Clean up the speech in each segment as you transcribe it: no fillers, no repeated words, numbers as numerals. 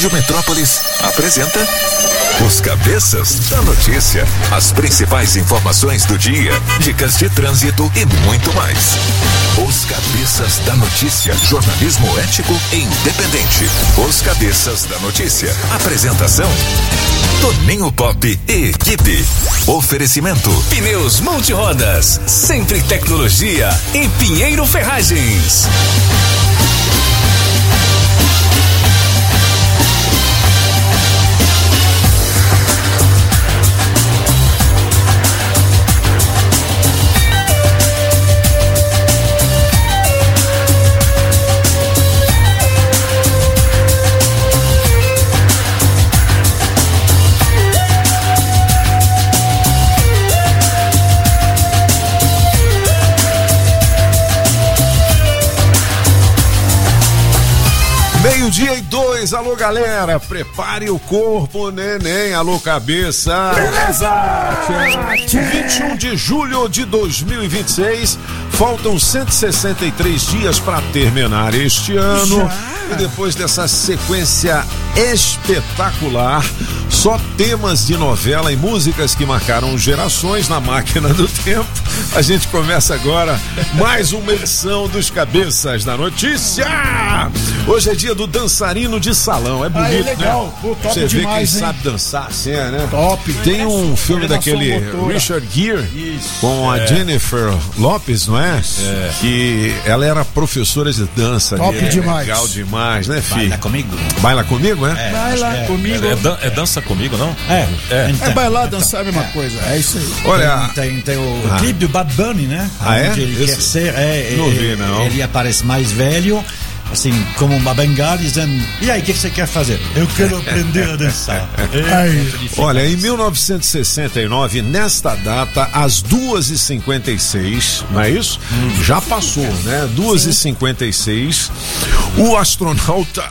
Rádio Metrópolis apresenta Os Cabeças da Notícia. As principais informações do dia, dicas de trânsito e muito mais. Os Cabeças da Notícia. Jornalismo ético e independente. Os Cabeças da Notícia. Apresentação: Toninho Pop e equipe. Oferecimento: Pneus Multirodas. Sempre tecnologia em Pinheiro Ferragens. Meio-dia e 2, alô galera, prepare o corpo, neném, alô cabeça. Beleza! 21 de julho de 2026, faltam 163 dias para terminar este ano. E depois dessa sequência espetacular, só temas de novela e músicas que marcaram gerações na máquina do tempo, a gente começa agora mais uma edição dos Cabeças da Notícia. Hoje é dia do dançarino de salão, é bonito, legal. né? Pô, top você vê demais, quem hein? sabe dançar assim, né? Top. Tem um filme Coordenação daquele motora. Richard Gere com a É. Jennifer Lopez, não é? Que ela era professora de dança. Top ali. demais. Legal demais, né, filho? Baila comigo? Baila comigo, é? Vai lá comigo. É dança comigo, não? É bailar, dançar, a mesma coisa. É isso aí. Olha, Tem o clipe do Bad Bunny, né? Ah, é? Onde ele Esse- quer ser. não vi, não. Ele aparece mais velho, assim, como uma bengala, dizendo: e aí, o que você quer fazer? Eu quero aprender a dançar. Aí. olha, em 1969, nesta data, às 2h56, não é isso? Já passou, né? 2h56, o astronauta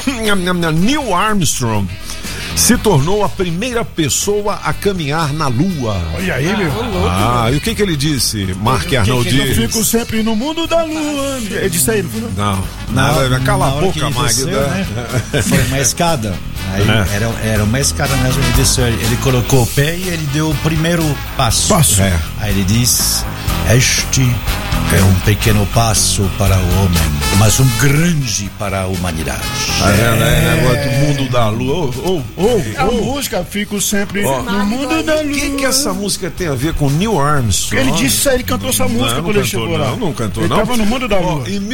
Neil Armstrong se tornou a primeira pessoa a caminhar na Lua. Olha aí, meu. Ah, e o que ele disse, Mark Arnoldi? Eu fico sempre no mundo da lua. É disso aí, não? Não, cala a Na hora que boca, ele desceu, Magda. né? Foi uma escada. Aí era uma escada mesmo. Ele desceu, ele colocou o pé e ele deu o primeiro passo. É. Aí ele diz: este é um pequeno passo para o homem, mas um grande para a humanidade. Tá vendo, né? Negócio do mundo da Lua. A música, fico sempre no mundo da lua. O que essa música tem a ver com Neil Armstrong? Ele disse isso aí, ele cantou essa música Não quando ele cantou, chegou lá. não cantou, ele não. tava no mundo da lua. Em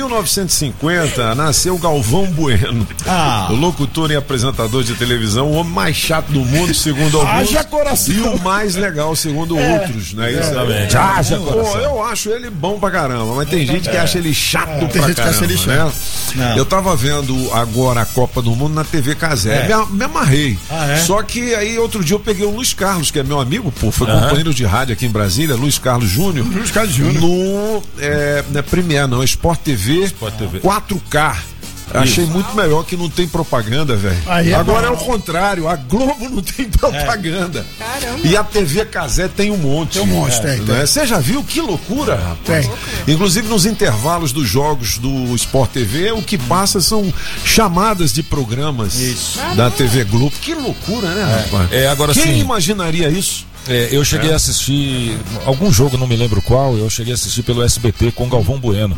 1950, nasceu Galvão Bueno. Ah. O locutor e apresentador de televisão, o homem mais chato do mundo, segundo alguns. Haja coração. E o mais legal, segundo outros, né? Exatamente. Haja coração. Eu acho ele bom pra caramba, mas tem gente que acha ele chato Tem pra gente que acha caramba, ele né? Não. Eu tava vendo agora a Copa do Mundo na TV Casé. Me amarrei. Ah, é? Só que aí outro dia eu peguei o Luiz Carlos, que é meu amigo, pô, foi companheiro de rádio aqui em Brasília, Luiz Carlos Júnior. Luiz Carlos Júnior. No não é Premiere, não, é Sport TV, 4K. Achei muito melhor que não tem propaganda, velho. Aí é Agora é bom. o contrário, a Globo não tem propaganda. Caramba. E a TV Casé tem um monte. Tem um monte, tem. Né? Você já viu? Que loucura, rapaz. Tem. Inclusive nos intervalos dos jogos do Sport TV, o que passa são chamadas de programas da TV Globo. Que loucura, né, rapaz? Agora Quem sim. imaginaria isso? Eu cheguei a assistir algum jogo, não me lembro qual, eu cheguei a assistir pelo SBT com Galvão Bueno.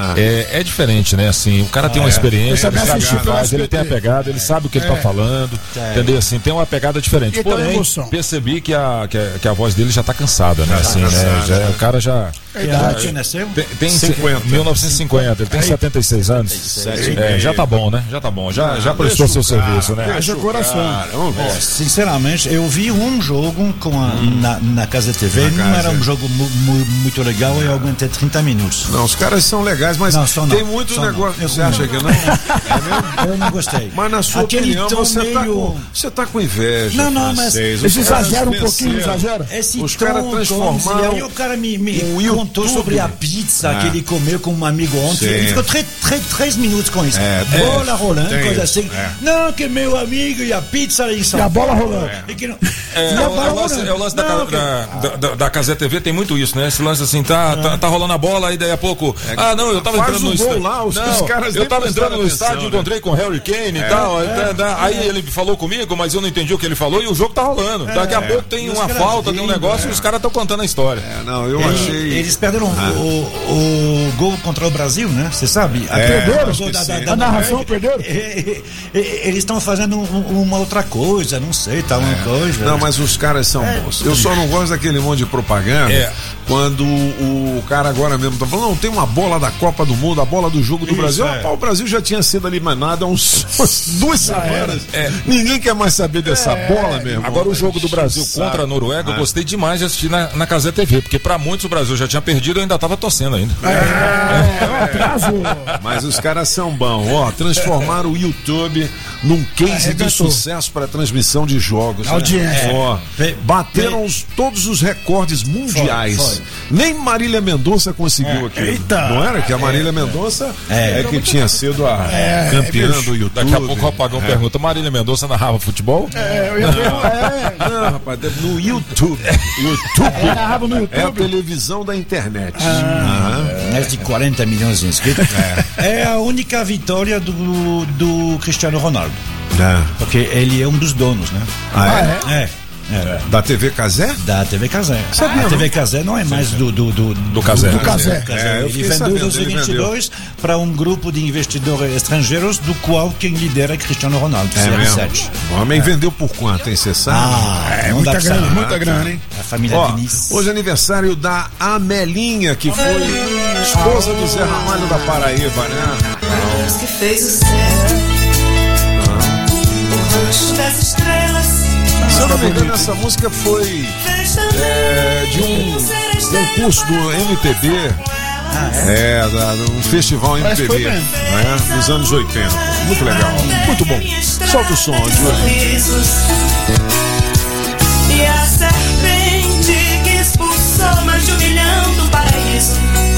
É diferente, né? Assim, o cara tem uma experiência, Eu ele também sabe o assisti que pelo faz, ele SBT. tem a pegada, ele sabe o que ele tá falando, entendeu? Assim, tem uma pegada diferente. E tem uma Porém, emoção. percebi que a voz dele já tá cansada, né? Assim, né? O cara já... Que idade nasceu? Tem 50. 1950, ele tem 76 anos. Já tá bom, né? Já tá bom, já prestou seu serviço, né? Haja coração. Vamos ver. Sinceramente, eu vi um jogo na Casa TV, não era um jogo muito legal, eu aguentei 30 minutos. Não, os caras são legais, mas Não, são tem não. muito São negócio. não. Você acha que não? Eu não gostei. Mas na sua Aquele opinião, tom você tá com inveja. Não, não, mas francês. Eles Os caras exageram um pouquinho, venceram. exagera. Esse Os tom, caras transformaram aí o cara me o contou YouTube. sobre a pizza que ele comeu com um amigo ontem. Sim. Ele ficou 3 minutos com isso. Bola rolando, tem coisa isso, assim. Não, que meu amigo e a pizza e E a bola rolando. E que não... É o lance da Cazé TV tem muito isso, né? Esse lance assim, tá rolando a bola, aí daí a pouco. Eu tava entrando no estádio. Eu tava entrando no estádio, encontrei com o Harry Kane e tal. Aí ele falou comigo, mas eu não entendi o que ele falou e o jogo tá rolando. Daqui a pouco tem uma falta, tem um negócio e os caras estão contando a história. Eles perderam o gol contra o Brasil, né? Você sabe? Perderam? A narração perderam? Eles estão fazendo uma outra coisa, não sei, tá uma coisa. Não, mas os caras são bons. Eu só não gosto daquele monte de propaganda quando o cara agora mesmo tá falando, não, tem uma bola da Copa do Mundo, a bola do jogo do Brasil. O Brasil já tinha sido eliminado há umas 2 semanas. Ninguém quer mais saber dessa bola mesmo. Agora o jogo do Brasil contra a Noruega, eu gostei demais de assistir na Cazé TV, porque pra muitos o Brasil já tinha perdido, eu ainda tava torcendo ainda. Mas os caras são bons, transformaram o YouTube num case de sucesso para transmissão de jogos. Bateram todos os recordes mundiais. Foi. Nem Marília Mendonça conseguiu aqui. Eita. Não era que a Marília Mendonça que tinha sido a campeã do YouTube. Daqui a pouco o Apagão pergunta, Marília Mendonça narrava futebol? Eu ia perguntar. Não, rapaz, no YouTube. Narrava no YouTube. É a televisão da internet. Mais de 40 milhões de inscritos. É a única vitória do Cristiano Ronaldo. Porque ele é um dos donos, né? Da TV Cazé? Da TV Cazé. A TV Cazé não é mais do Cazé. Ele vendeu os 22 para um grupo de investidores estrangeiros, do qual quem lidera é Cristiano Ronaldo, CR7. O homem vendeu por quanto, hein? Você sabe? Muita grana, hein? A família Diniz. Hoje é aniversário da Amelinha, que foi esposa do Zé Ramalho da Paraíba, né? Deus que fez o céu, o rosto das estrelas. Se eu não me engano, essa música foi de um curso do MPB, um festival MPB, nos anos 80. Muito legal, muito bom. Solta o som, sorrisos. E a serpente que expulsou mais de 1 milhão do paraíso.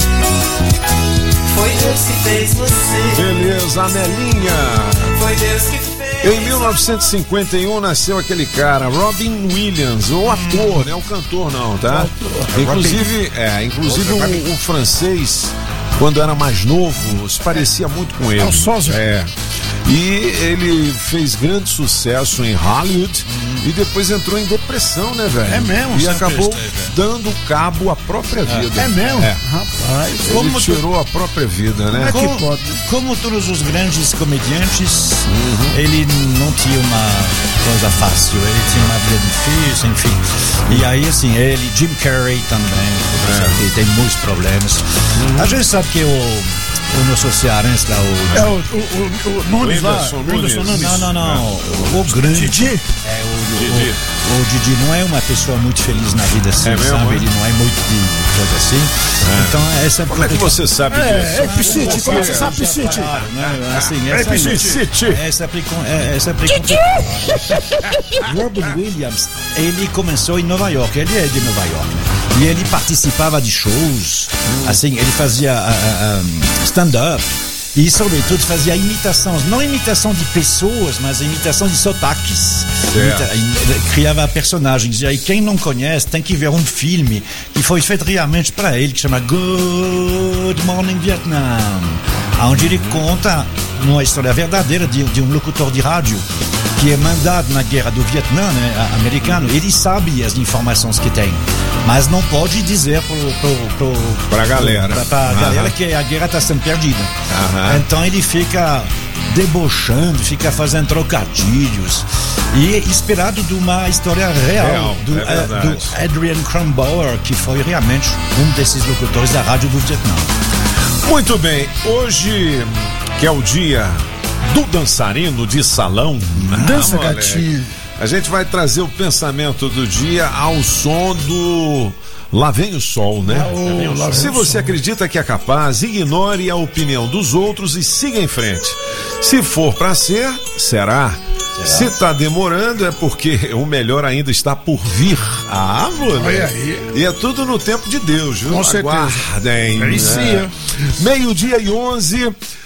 Foi Deus que fez você. Beleza, Amelinha. Foi Deus que fez. Em 1951 nasceu aquele cara, Robin Williams, o ator, não é o cantor não, tá? Inclusive o francês, quando era mais novo, se parecia muito com ele. É o sósia. E ele fez grande sucesso em Hollywood e depois entrou em depressão, né, velho? É mesmo? E acabou dando cabo à própria vida. É mesmo? Rapaz, ele tirou a própria vida, né? Como todos os grandes comediantes, ele não tinha uma coisa fácil, ele tinha uma vida difícil, enfim. E aí, assim, Jim Carrey também, tem muitos problemas. A gente sabe que o nosso cearense lá, o Nunes lá. Não. O grande Didi? O Didi não é uma pessoa muito feliz na vida, assim, sabe? Ele não é muito de coisa assim. Então, essa como é que você sabe disso? Piscite, como você sabe Piscite? Essa é preconceito. Robin Williams, ele começou em Nova York, ele é de Nova York, né? E ele participava de shows, assim, ele fazia stand-up. E, sobretudo, fazia imitações, não imitação de pessoas, mas imitação de sotaques. Criava personagens. E aí, quem não conhece, tem que ver um filme que foi feito realmente para ele, que chama Good Morning Vietnam, onde ele conta uma história verdadeira de um locutor de rádio que é mandado na guerra do Vietnã, né, americano. Ele sabe as informações que tem, mas não pode dizer pra galera que a guerra está sendo perdida. Então ele fica debochando, fica fazendo trocadilhos, e inspirado de uma história real do Adrian Crumbauer, que foi realmente um desses locutores da rádio do Vietnã. Muito bem, hoje que é o dia do dançarino de salão, dança gatinho, a gente vai trazer o pensamento do dia ao som do Lá Vem o Sol, né? Se você acredita que é capaz, ignore a opinião dos outros e siga em frente. Se for pra ser, será. Se tá demorando é porque o melhor ainda está por vir. Moleque. E é tudo no tempo de Deus, viu? Com certeza. Aguardem. 12:11.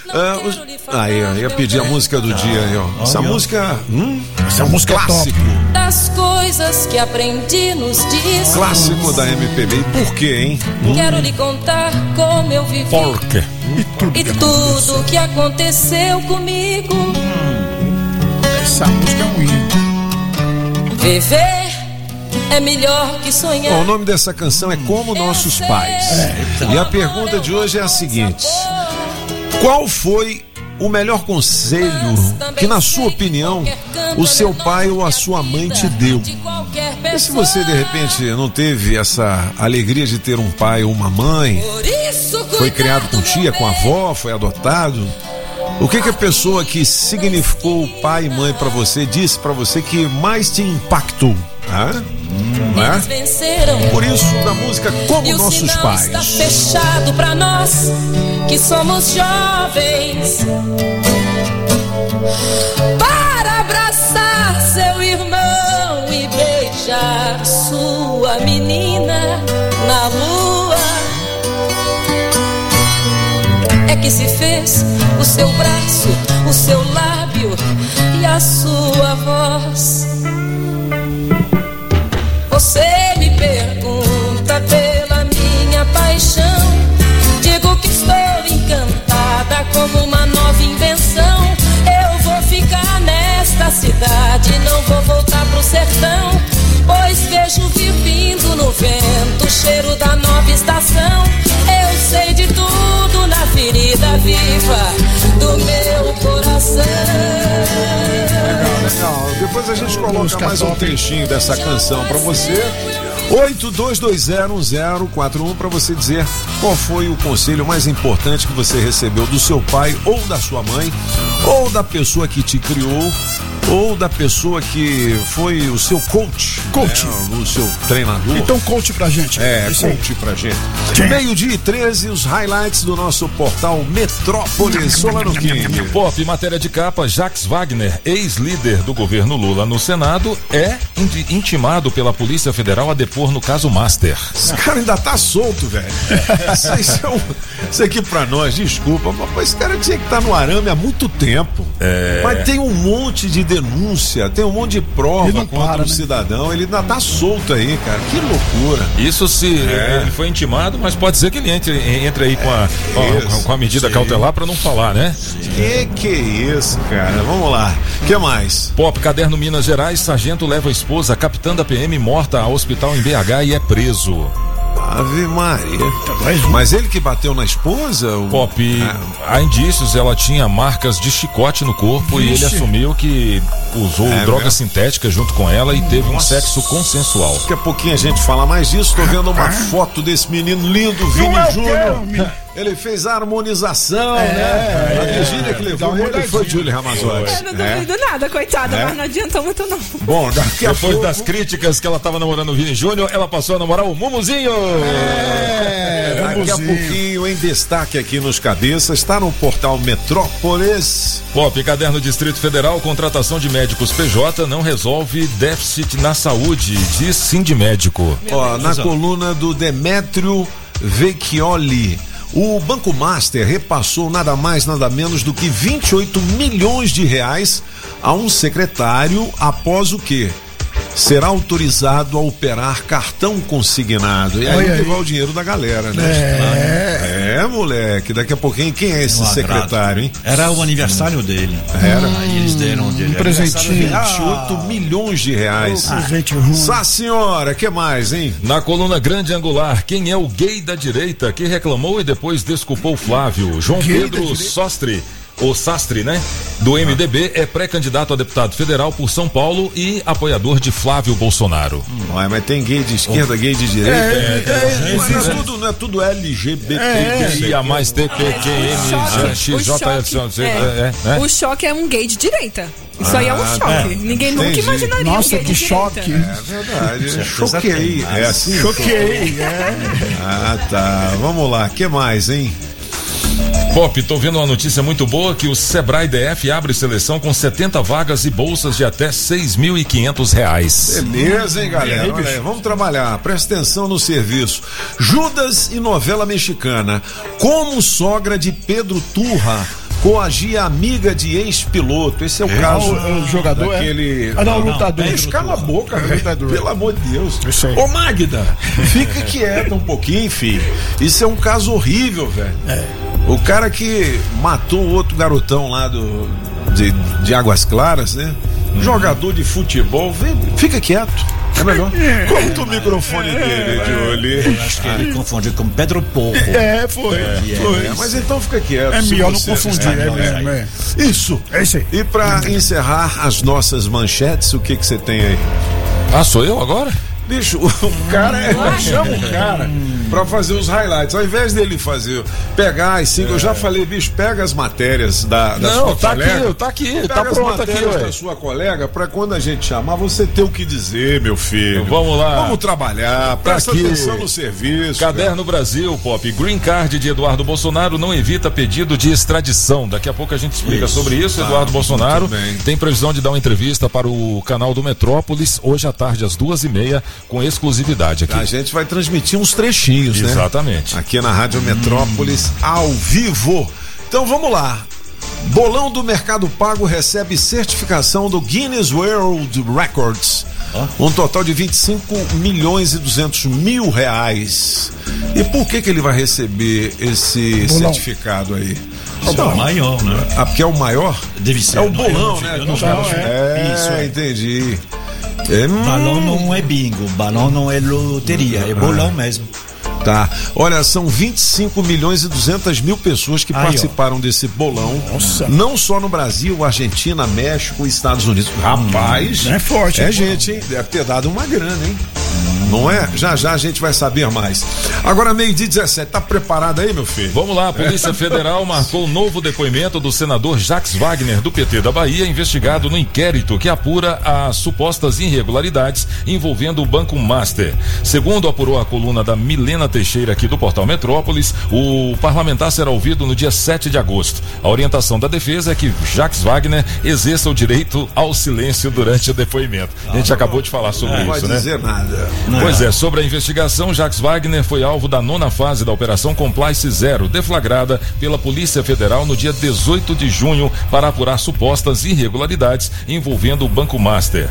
Eu ia pedir a música do dia aí, ó. Essa música clássico. Das coisas que aprendi nos dias. Clássico da MPB. E por quê, hein? Quero lhe contar como eu vivi. Por quê? E tudo que aconteceu comigo. Essa música é um hino. Viver é melhor que sonhar. Bom, o nome dessa canção é Como Nossos Pais. E a pergunta de hoje é a seguinte: qual foi o melhor conselho que, na sua opinião, o seu pai ou a sua mãe te deu? E se você, de repente, não teve essa alegria de ter um pai ou uma mãe, foi criado com tia, com avó, foi adotado, o que a pessoa que significou pai e mãe pra você disse pra você que mais te impactou? Por isso, da música Como Nossos Pais. Está fechado pra nós que somos jovens, para abraçar seu irmão e beijar sua menina na lua. É que se fez o seu braço, o seu lábio e a sua voz. Você me pergunta pela minha paixão. Digo que estou encantada como uma nova invenção. Eu vou ficar nesta cidade, não vou voltar pro sertão, pois vejo vir vindo no vento o cheiro da nova estação. Eu sei de tudo na ferida viva do meu coração. Legal. Depois a gente coloca mais um trechinho dessa canção pra você. 82201041 para você dizer qual foi o conselho mais importante que você recebeu do seu pai ou da sua mãe, ou da pessoa que te criou, ou da pessoa que foi o seu coach. Né? O seu treinador. Então conte pra gente. Conte pra gente. 12:13, os highlights do nosso portal Metrópolis. Solano King. Pop, matéria de capa: Jacques Wagner, ex-líder do governo Lula no Senado, é intimado pela Polícia Federal a depor no caso Master. Esse cara ainda tá solto, velho. Isso aqui pra nós, desculpa, mas esse cara tinha que estar no arame há muito tempo. Mas tem um monte de denúncia, tem um monte de prova contra o cidadão, ele ainda tá solto aí, cara. Que loucura. Isso se ele foi intimado, mas pode ser que ele entre aí com a medida cautelar pra não falar, né? Que é isso, cara? Vamos lá. Que mais? Pop, caderno Minas Gerais: sargento leva a esposa, capitã da PM, morta ao hospital em BH e é preso. Ave Maria. Mas ele que bateu na esposa? Pop, há indícios, ela tinha marcas de chicote no corpo. Vixe. E ele assumiu que usou droga sintética junto com ela e teve um sexo consensual. Daqui a pouquinho a gente fala mais disso. Tô vendo uma foto desse menino lindo, Vini Júnior. Ele fez a harmonização, né? A Virgínia que levou ele foi Júlia Ramazotti. Eu não duvido nada, coitada, mas não adiantou muito não. Bom, depois das críticas que ela tava namorando o Vini Júnior, ela passou a namorar o Mumuzinho. Daqui a pouquinho, em destaque aqui nos Cabeças, está no portal Metrópolis. Pop, caderno Distrito Federal: contratação de médicos PJ não resolve déficit na saúde, diz Sindimédico. Na coluna do Demétrio Vecchioli, o Banco Master repassou nada mais, nada menos do que 28 milhões de reais a um secretário após o quê? Será autorizado a operar cartão consignado. E aí levar o dinheiro da galera, né? Moleque, daqui a pouquinho, quem é esse secretário, hein? Era o aniversário dele. Era? Aí eles deram um presentinho. 28 milhões de reais. Sá senhora, que mais, hein? Na coluna Grande Angular: quem é o gay da direita que reclamou e depois desculpou Flávio? João Pedro Sostre, o Sastre, né? Do MDB, é pré-candidato a deputado federal por São Paulo e apoiador de Flávio Bolsonaro. Mas tem gay de esquerda, gay de direita. Não é tudo LGBT. E a mais TPQM, XJLC. O choque é um gay de direita. Isso aí é um choque. Ninguém nunca imaginaria. Nossa, que choque. É verdade. Choquei. É assim? Choquei. Tá. Vamos lá. Que mais, hein? Pop, tô vendo uma notícia muito boa que o Sebrae DF abre seleção com 70 vagas e bolsas de até R$6.500. Beleza, hein, galera? Olha aí, vamos trabalhar. Presta atenção no serviço. Judas e novela mexicana. Como sogra de Pedro Turra coagia amiga de ex-piloto. Esse é o caso. O jogador daquele... Não, lutador. Cala a boca, pelo amor de Deus. Ô, Magda, fica quieta um pouquinho, filho. Isso é um caso horrível, velho. O cara que matou o outro garotão lá de Águas Claras, né? Jogador de futebol, fica quieto. É melhor. Corta o microfone dele, Julie. Eu acho que ele confundiu com Pedro Porro. Foi. Mas então fica quieto. É melhor não confundir. Isso. É isso aí. E pra encerrar as nossas manchetes, o que você tem aí? Sou eu agora? Bicho, o cara chama o cara pra fazer os highlights. Ao invés dele pegar as 5, eu já falei, bicho, pega as matérias da sua colega. Tá aqui, pega tá pronto as aqui, matérias da sua colega, pra quando a gente chamar, você ter o que dizer, meu filho. Vamos lá. Vamos trabalhar, presta atenção no serviço. Caderno Brasil, Pop. Green Card de Eduardo Bolsonaro não evita pedido de extradição. Daqui a pouco a gente explica sobre isso. Eduardo Bolsonaro tem previsão de dar uma entrevista para o canal do Metrópolis hoje à tarde às 2h30. Com exclusividade aqui. A gente vai transmitir uns trechinhos, né? Exatamente. Aqui na Rádio Metrópolis, ao vivo. Então vamos lá. Bolão do Mercado Pago recebe certificação do Guinness World Records. Um total de 25.200.000 reais. E por que ele vai receber esse certificado aí? É o maior, né? Porque é o maior? Deve ser. É o bolão, né? Isso, entendi. Balão não é bingo, balão não é loteria, é bolão mesmo. Tá. Olha, são 25.200.000 pessoas que participaram desse bolão. Nossa. Não só no Brasil, Argentina, México e Estados Unidos. Rapaz, é forte. É gente, hein? Deve ter dado uma grana, hein? Não é? Já a gente vai saber mais. Agora, 12h17, tá preparado aí, meu filho? Vamos lá, a Polícia Federal marcou um novo depoimento do senador Jacques Wagner, do PT da Bahia, investigado no inquérito que apura as supostas irregularidades envolvendo o Banco Master. Segundo apurou a coluna da Milena Teixeira aqui do Portal Metrópolis, o parlamentar será ouvido no dia 7 de agosto. A orientação da defesa é que Jacques Wagner exerça o direito ao silêncio durante o depoimento. A gente acabou de falar sobre isso, né? Não vai dizer nada. Pois é, sobre a investigação, Jacques Wagner foi alvo da 9ª fase da Operação Compliance Zero, deflagrada pela Polícia Federal no dia 18 de junho para apurar supostas irregularidades envolvendo o Banco Master.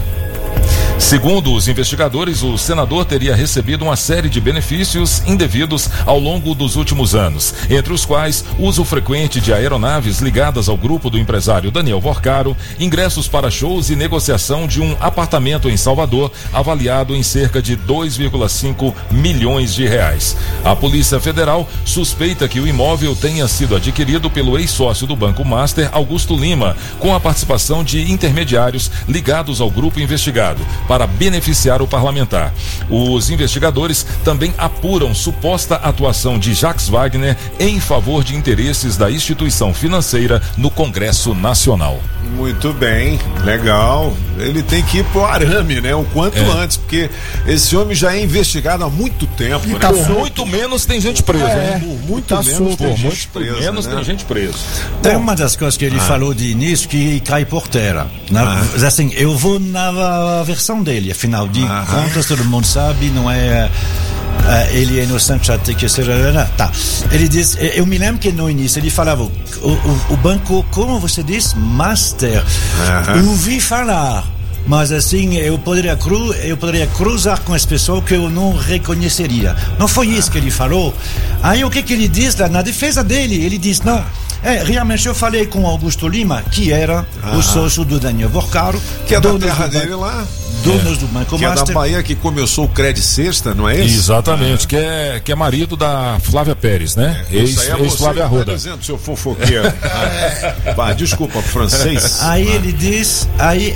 Segundo os investigadores, o senador teria recebido uma série de benefícios indevidos ao longo dos últimos anos, entre os quais uso frequente de aeronaves ligadas ao grupo do empresário Daniel Vorcaro, ingressos para shows e negociação de um apartamento em Salvador, avaliado em cerca de 2,5 milhões de reais. A Polícia Federal suspeita que o imóvel tenha sido adquirido pelo ex-sócio do Banco Master, Augusto Lima, com a participação de intermediários ligados ao grupo investigado, para beneficiar o parlamentar. Os investigadores também apuram suposta atuação de Jacques Wagner em favor de interesses da instituição financeira no Congresso Nacional. Muito bem, legal. Ele tem que ir pro arame, né? O quanto antes, porque esse homem já é investigado há muito tempo, né? Por muito menos tem gente presa, né? Por muito menos tem gente presa. Tem gente presa. Tem uma das coisas que ele falou de início que cai por terra. Assim, eu vou na versão dele, afinal de contas, todo mundo sabe, não é... ele é inocente até que seja. Tá. Ele diz, eu me lembro que no início ele falava o banco, como você diz, Master. Ouvi falar, mas assim eu poderia cruzar com as pessoas que eu não reconheceria. Não foi isso que ele falou. Aí o que ele diz lá na defesa dele? Ele diz não. Realmente eu falei com Augusto Lima, que era o sócio do Daniel Vorcaro, que é da terra dele lá. Donos do Banco Master. Que é da Bahia, que começou o Credit Sexta, não é isso? Exatamente, que é marido da Flávia Pérez, né? Ex-Flávia Arruda. Dizendo, seu fofoqueiro. Desculpa, francês. Aí ele diz,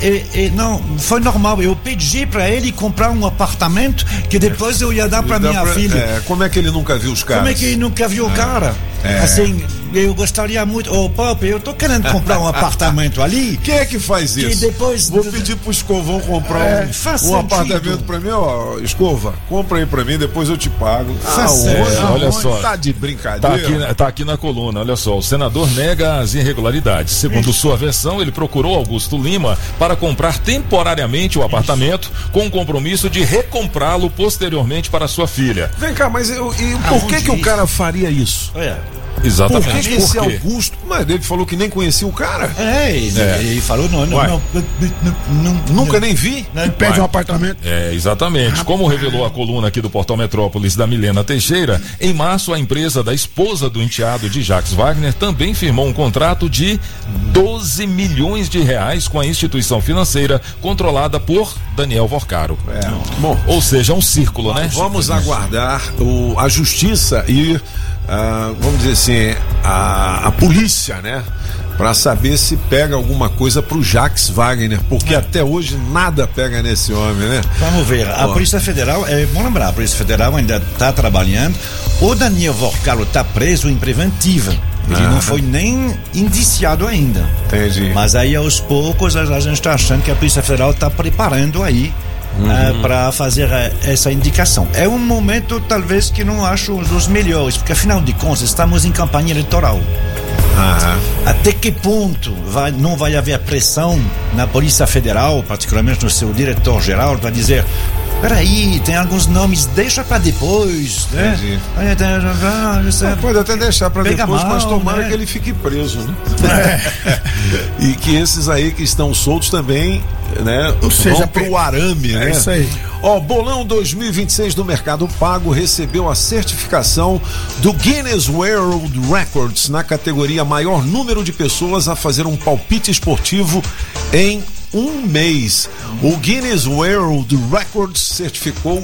não, foi normal, eu pedi para ele comprar um apartamento que depois eu ia dar para minha filha. Como é que ele nunca viu os caras? Como é que ele nunca viu o cara? Assim, eu gostaria muito, Pop, eu tô querendo comprar um apartamento ali. Quem é que faz isso? Que depois vou pedir pro Escovão comprar um apartamento pra mim, Escova, compra aí pra mim, depois eu te pago. Olha só. Tá de brincadeira. Tá aqui na coluna, olha só, o senador nega as irregularidades. Segundo sua versão, ele procurou Augusto Lima para comprar temporariamente o apartamento com o compromisso de recomprá-lo posteriormente para sua filha. Vem cá, mas por que o cara faria isso? Exatamente. Por que esse Augusto? Mas ele falou que nem conhecia o cara. Ele falou, nunca nem vi. Ele pede um apartamento. Exatamente. Como revelou a coluna aqui do Portal Metrópolis da Milena Teixeira, em março a empresa da esposa do enteado de Jacques Wagner também firmou um contrato de 12 milhões de reais com a instituição financeira controlada por Daniel Vorcaro. Bom, ou seja, um círculo, né? Vamos aguardar a justiça e vamos dizer assim, a polícia, né? Pra saber se pega alguma coisa pro Jacques Wagner, porque até hoje nada pega nesse homem, né? Vamos ver, a Polícia Federal, é bom lembrar, a Polícia Federal ainda está trabalhando. O Daniel Vorcaro está preso em preventiva. Ele não foi nem indiciado ainda. Entendi. Mas aí aos poucos a gente está achando que a Polícia Federal está preparando aí para fazer essa indicação. É um momento talvez que não acho dos melhores, porque afinal de contas estamos em campanha eleitoral. Até que ponto não vai haver pressão na Polícia Federal, particularmente no seu diretor-geral, para dizer: peraí, tem alguns nomes, deixa pra depois, né? Pode até deixar pra depois, mas tomara que ele fique preso, né? E que esses aí que estão soltos também, né? Ou seja, vão pro arame, né? É isso aí. Bolão 2026 do Mercado Pago recebeu a certificação do Guinness World Records na categoria maior número de pessoas a fazer um palpite esportivo em um mês. O Guinness World Records certificou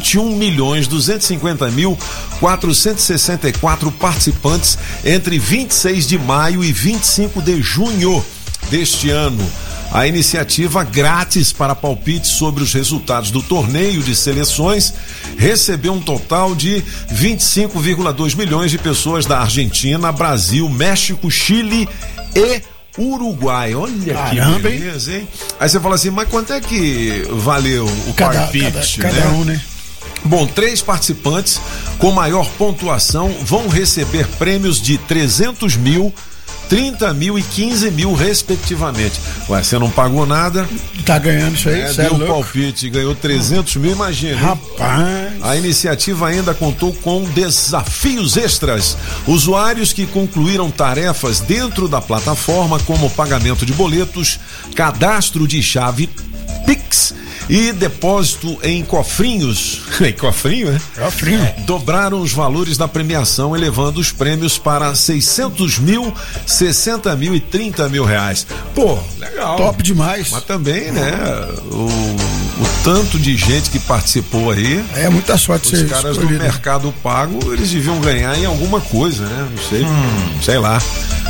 21.250.464 participantes entre 26 de maio e 25 de junho deste ano. A iniciativa grátis para palpites sobre os resultados do torneio de seleções recebeu um total de 25,2 milhões de pessoas da Argentina, Brasil, México, Chile e Uruguai. Olha que beleza, hein? Aí você fala assim, mas quanto é que valeu o palpite? Cada um, né? Bom, 3 participantes com maior pontuação vão receber prêmios de 300 mil, 30 mil e 15 mil respectivamente. Ué, você não pagou nada, tá ganhando isso aí, deu um palpite e ganhou 300 mil, imagina. Rapaz. A iniciativa ainda contou com desafios extras. Usuários que concluíram tarefas dentro da plataforma, como pagamento de boletos, cadastro de chave Pix e depósito em cofrinhos. Em cofrinho, né? Cofrinho. Dobraram os valores da premiação, elevando os prêmios para 600 mil, 60 mil e 30 mil reais. Pô, legal. Top demais. Mas também, né? O tanto de gente que participou aí. É muita sorte. Os caras do Mercado Pago, eles deviam ganhar em alguma coisa, né? Não sei. Sei lá.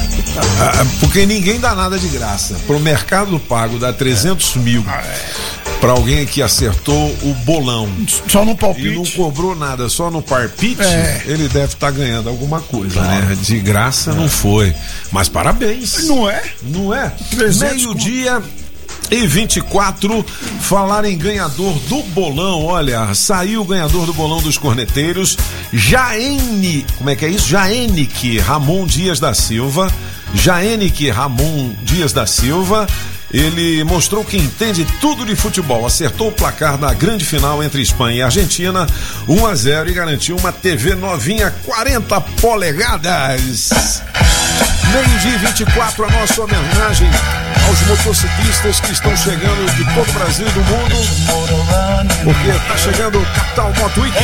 Porque ninguém dá nada de graça. Pro Mercado Pago dá 300 mil. Pra alguém que acertou o bolão só no palpite e não cobrou nada, só no palpite, ele deve estar ganhando alguma coisa, né? De graça não foi. Mas parabéns. Não é? Não é? Meio-dia e 24, falar em ganhador do bolão, olha, saiu o ganhador do bolão dos corneteiros, como é que é isso? Jaenique Ramon Dias da Silva. Jaenique Ramon Dias da Silva. Ele mostrou que entende tudo de futebol, acertou o placar da grande final entre Espanha e Argentina, 1-0, e garantiu uma TV novinha 40 polegadas. Meio-dia e 24, a nossa homenagem aos motociclistas que estão chegando de todo o Brasil e do mundo, porque está chegando o Capital Moto Week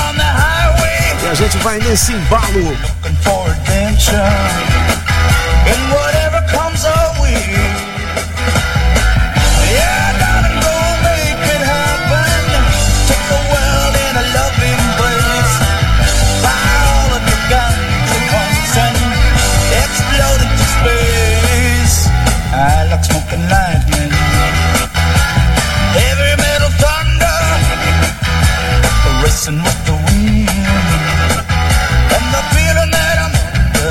e a gente vai nesse embalo. Smoking lightning, heavy metal thunder, racing with the wind, and the feeling that I'm under.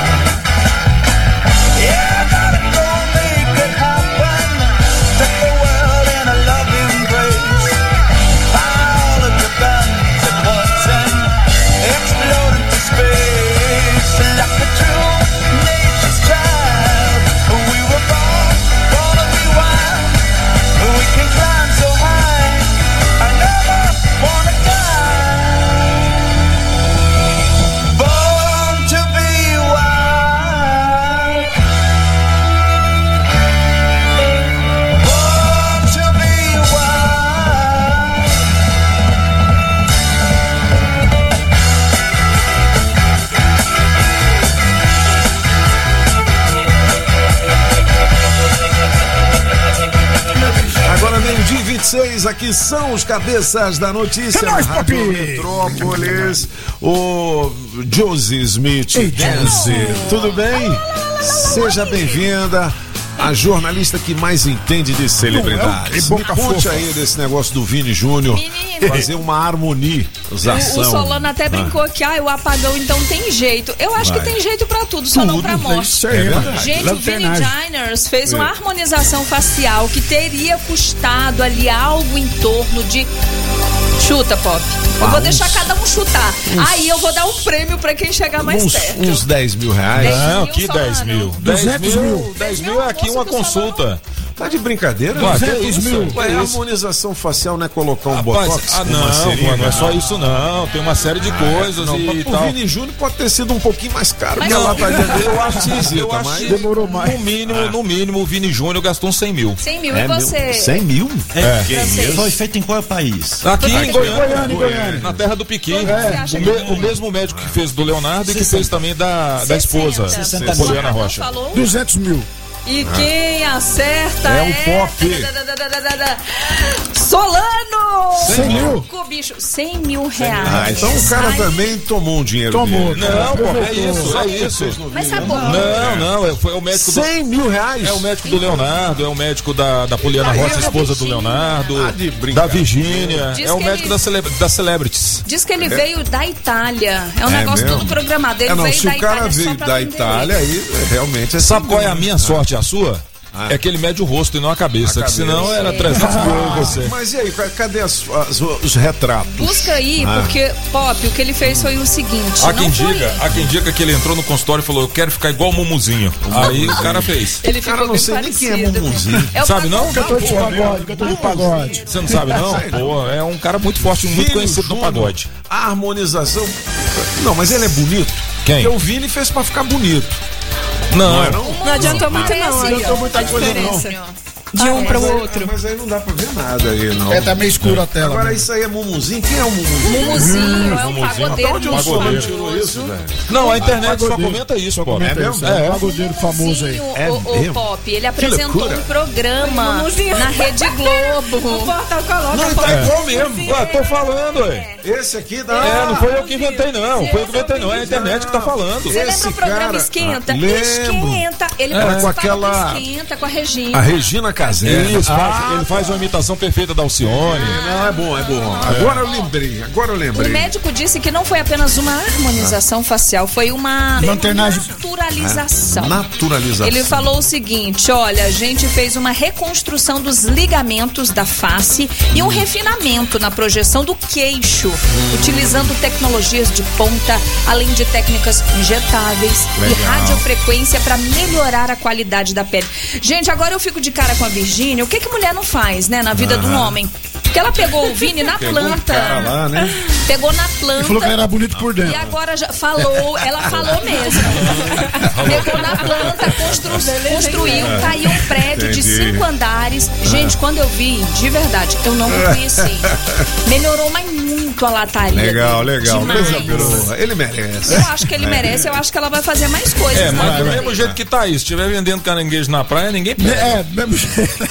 Yeah, I gotta go make it happen. Take the world in a loving embrace. All of your guns at once and explode into space like a true nature's child. We were born. 2026, aqui são os cabeças da notícia na Rádio Metrópolis. O Josie Smith. Tudo bem? Seja bem-vinda. A jornalista que mais entende de celebridades. Me conte aí desse negócio do Vini Júnior fazer uma harmonização. O Solano até brincou que o apagão então tem jeito. Eu acho que tem jeito pra tudo, só não pra morte. Gente, o Vini Diners fez uma harmonização facial que teria custado ali algo em torno de... Chuta, Pop. Eu vou deixar cada um chutar. Aí eu vou dar um prêmio pra quem chegar mais perto. Uns 10 mil reais. Não, que 10 mil. 10 mil é aqui uma consulta. Tá de brincadeira? 200 mil. A harmonização facial não é colocar um botox? Não é só isso não. Tem uma série de coisas e tal. O Vini Júnior pode ter sido um pouquinho mais caro. Mas eu acho que demorou mais. No mínimo, o Vini Júnior gastou uns 100 mil. 100 mil e você? 100 mil? Foi feito em qual país? Aqui em Goiânia, na terra do Piquim. O mesmo médico que fez do Leonardo e que fez também da esposa, Poliana Rocha. 200 mil. E quem acerta é o Pop. Solano! 100 mil? Bicho, 100 mil reais. Então o cara também tomou um dinheiro dele. Não, pô, é isso. Mas tá bom. Não, foi o médico 100 mil reais? É o médico do Leonardo, é o médico da Poliana Rocha, esposa do Leonardo, da Virgínia, é o médico das celebrities. Diz que ele veio da Itália. É um negócio todo programado. Ele veio se da o cara Itália veio da Itália, aí realmente é. Sabe qual é a minha sorte? A sua? É que ele mede o rosto e não a cabeça, que senão era 300 mil você. Mas e aí, cadê os retratos? Busca aí, porque, Pop, o que ele fez foi o seguinte. Há quem diga que ele entrou no consultório e falou, eu quero ficar igual o Mumuzinho. Aí o cara fez. Ele ficou não sei nem quem é Mumuzinho. Sabe não? Cantor de pagode. Você não sabe não? Pô, é um cara muito forte, muito conhecido no pagode. A harmonização... Não, mas ele é bonito. Quem? Porque o Vini fez pra ficar bonito. Não adiantou muito não, Não adiantou muita coisa não. De um para o outro. Mas aí não dá pra ver nada aí, não. Tá meio escuro a tela. Agora isso aí é Mumuzinho? Quem é o Mumuzinho? Mumuzinho é um pagodeiro. Onde o Solano tirou isso, velho? Não, a internet só comenta isso, Pop. É mesmo? É pagodeiro famoso aí. O Pop, ele apresentou um programa na Rede Globo. O Portal coloca. Não, tá igual mesmo. Ué, tô falando, ué. Esse aqui dá. Não foi eu que inventei, não. É a internet que tá falando. Você lembra o programa Esquenta? Esquenta. Ele participava do Esquenta com a Regina. A Regina Casé. Isso, ele faz uma imitação perfeita da Alcione. Não, é bom. Agora eu lembrei. O médico disse que não foi apenas uma harmonização facial, foi uma naturalização. Naturalização. Ele falou o seguinte, olha, a gente fez uma reconstrução dos ligamentos da face e um refinamento na projeção do queixo, utilizando tecnologias de ponta, além de técnicas injetáveis e radiofrequência para melhorar a qualidade da pele. Gente, agora eu fico de cara com a Virgínia. O que mulher não faz, né, na vida de um homem? Porque ela pegou o Vini na planta. Lá, né? Pegou na planta. Ele falou que ele era bonito por dentro. E agora já falou, ela falou mesmo. Pegou na planta, construiu, caiu um prédio de 5 andares. Gente, quando eu vi, de verdade, eu não reconheci. Melhorou, mas muito a lataria. Legal. Demais. Ele merece. Eu acho que ele merece, eu acho que ela vai fazer mais coisas. Mas do mesmo jeito que tá aí, se estiver vendendo caranguejo na praia, ninguém pega. Mesmo jeito.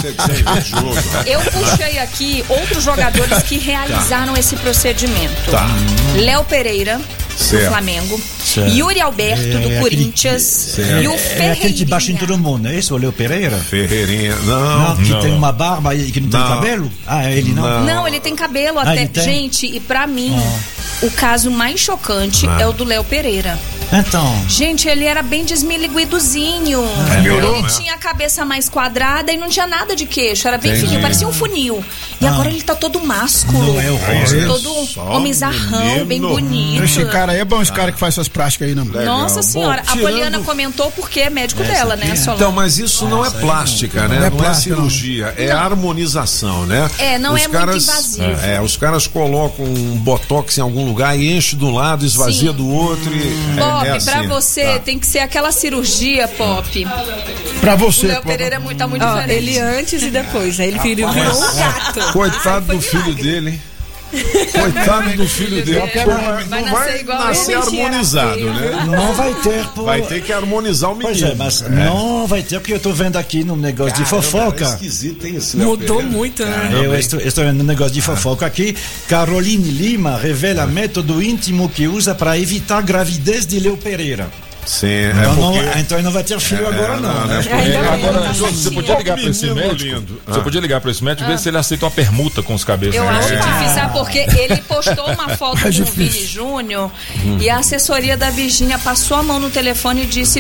Eu puxei aqui outros jogadores que realizaram esse procedimento. Léo Pereira, do Flamengo, Yuri Alberto, do Corinthians, e o Ferreirinha. Aquele que baixa em todo mundo, é isso, o Léo Pereira? Ferreirinha, que tem uma barba e que não tem cabelo? Ele não? Não, ele tem cabelo até. Gente, e pra mim, o caso mais chocante é o do Léo Pereira. Então. Gente, ele era bem desmiliguidozinho. Ele tinha a cabeça mais quadrada e não tinha nada de queixo. Era bem fininho, parecia um funil. E agora ele tá todo másculo. Todo homenzarrão, bem bonito. Esse cara aí é bom, esse cara que faz essas práticas aí, não. Nossa senhora, a Poliana comentou porque é médico dela, né, Solano? Então, mas isso não é plástica, né? Não é cirurgia, é harmonização, né? Não é muito invasivo. Os caras colocam um botox em algum lugar e enche de um lado, esvazia do outro e... Pop, pra você tem que ser aquela cirurgia, Pop. Pra você, o Léo Pereira tá muito diferente. Ele antes e depois, aí ele virou um gato. Coitado do filho dele, hein? Coitado do filho dele. Vai Não nascer vai igual nascer eu. harmonizado, né? Não vai ter. Vai ter que harmonizar o menino. Pois é, mas não vai ter, porque eu tô vendo aqui no negócio de fofoca. É esquisito, hein, esse Léo Mudou Pereira? muito, né? Eu estou vendo um negócio de fofoca aqui. Caroline Lima revela método íntimo que usa para evitar gravidez de Léo Pereira. Sim, Então ele não vai ter filho agora, não. Né? Agora, você podia ligar para esse médico? Você podia ligar para esse médico e ver se ele aceita uma permuta com os cabeças. Eu acho difícil, sabe? Porque ele postou uma foto com o Vini Júnior e a assessoria da Virgínia passou a mão no telefone e disse: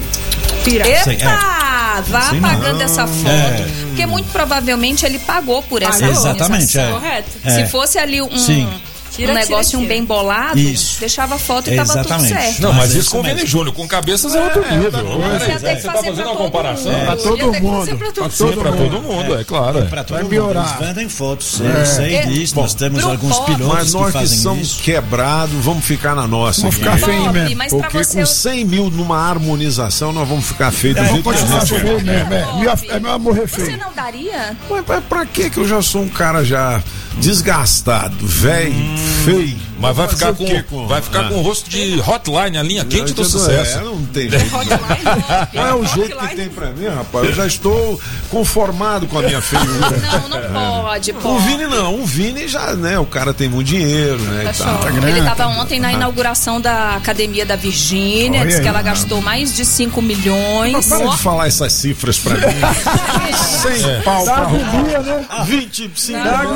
eita, vá apagando essa foto. Porque muito provavelmente ele pagou por essa Exatamente, correto. Se fosse ali um negócio bem bolado, deixava a foto e tava tudo certo. Não, mas isso com o Vini Júnior, com cabeças é outro nível. Você tá fazendo uma comparação? Pra todo mundo. Pra todo mundo, é claro. Pra todo mundo. Eles vendem fotos, eu sei disso. Nós temos alguns pilotos mas nós que fazem somos isso. quebrados, vamos ficar na nossa. Vamos ficar feio mesmo. Porque com 100 mil numa harmonização, nós vamos ficar feios do jeito que a gente É melhor morrer feio. Você não daria? Mas pra que eu já sou um cara já desgastado, velho, feio? Mas vai ficar com o rosto de Hotline, a linha quente do sucesso. Não tem jeito. Não é o jeito que tem pra mim, rapaz. Eu já estou conformado com a minha feiura. Não pode, pô. O Vini não, o Vini já, né? O cara tem muito dinheiro, né? Ele estava ontem na inauguração da Academia da Virgínia, disse que ela gastou mais de 5 milhões. Mas para de falar essas cifras pra mim. 100 pau pra arrumar, né? 25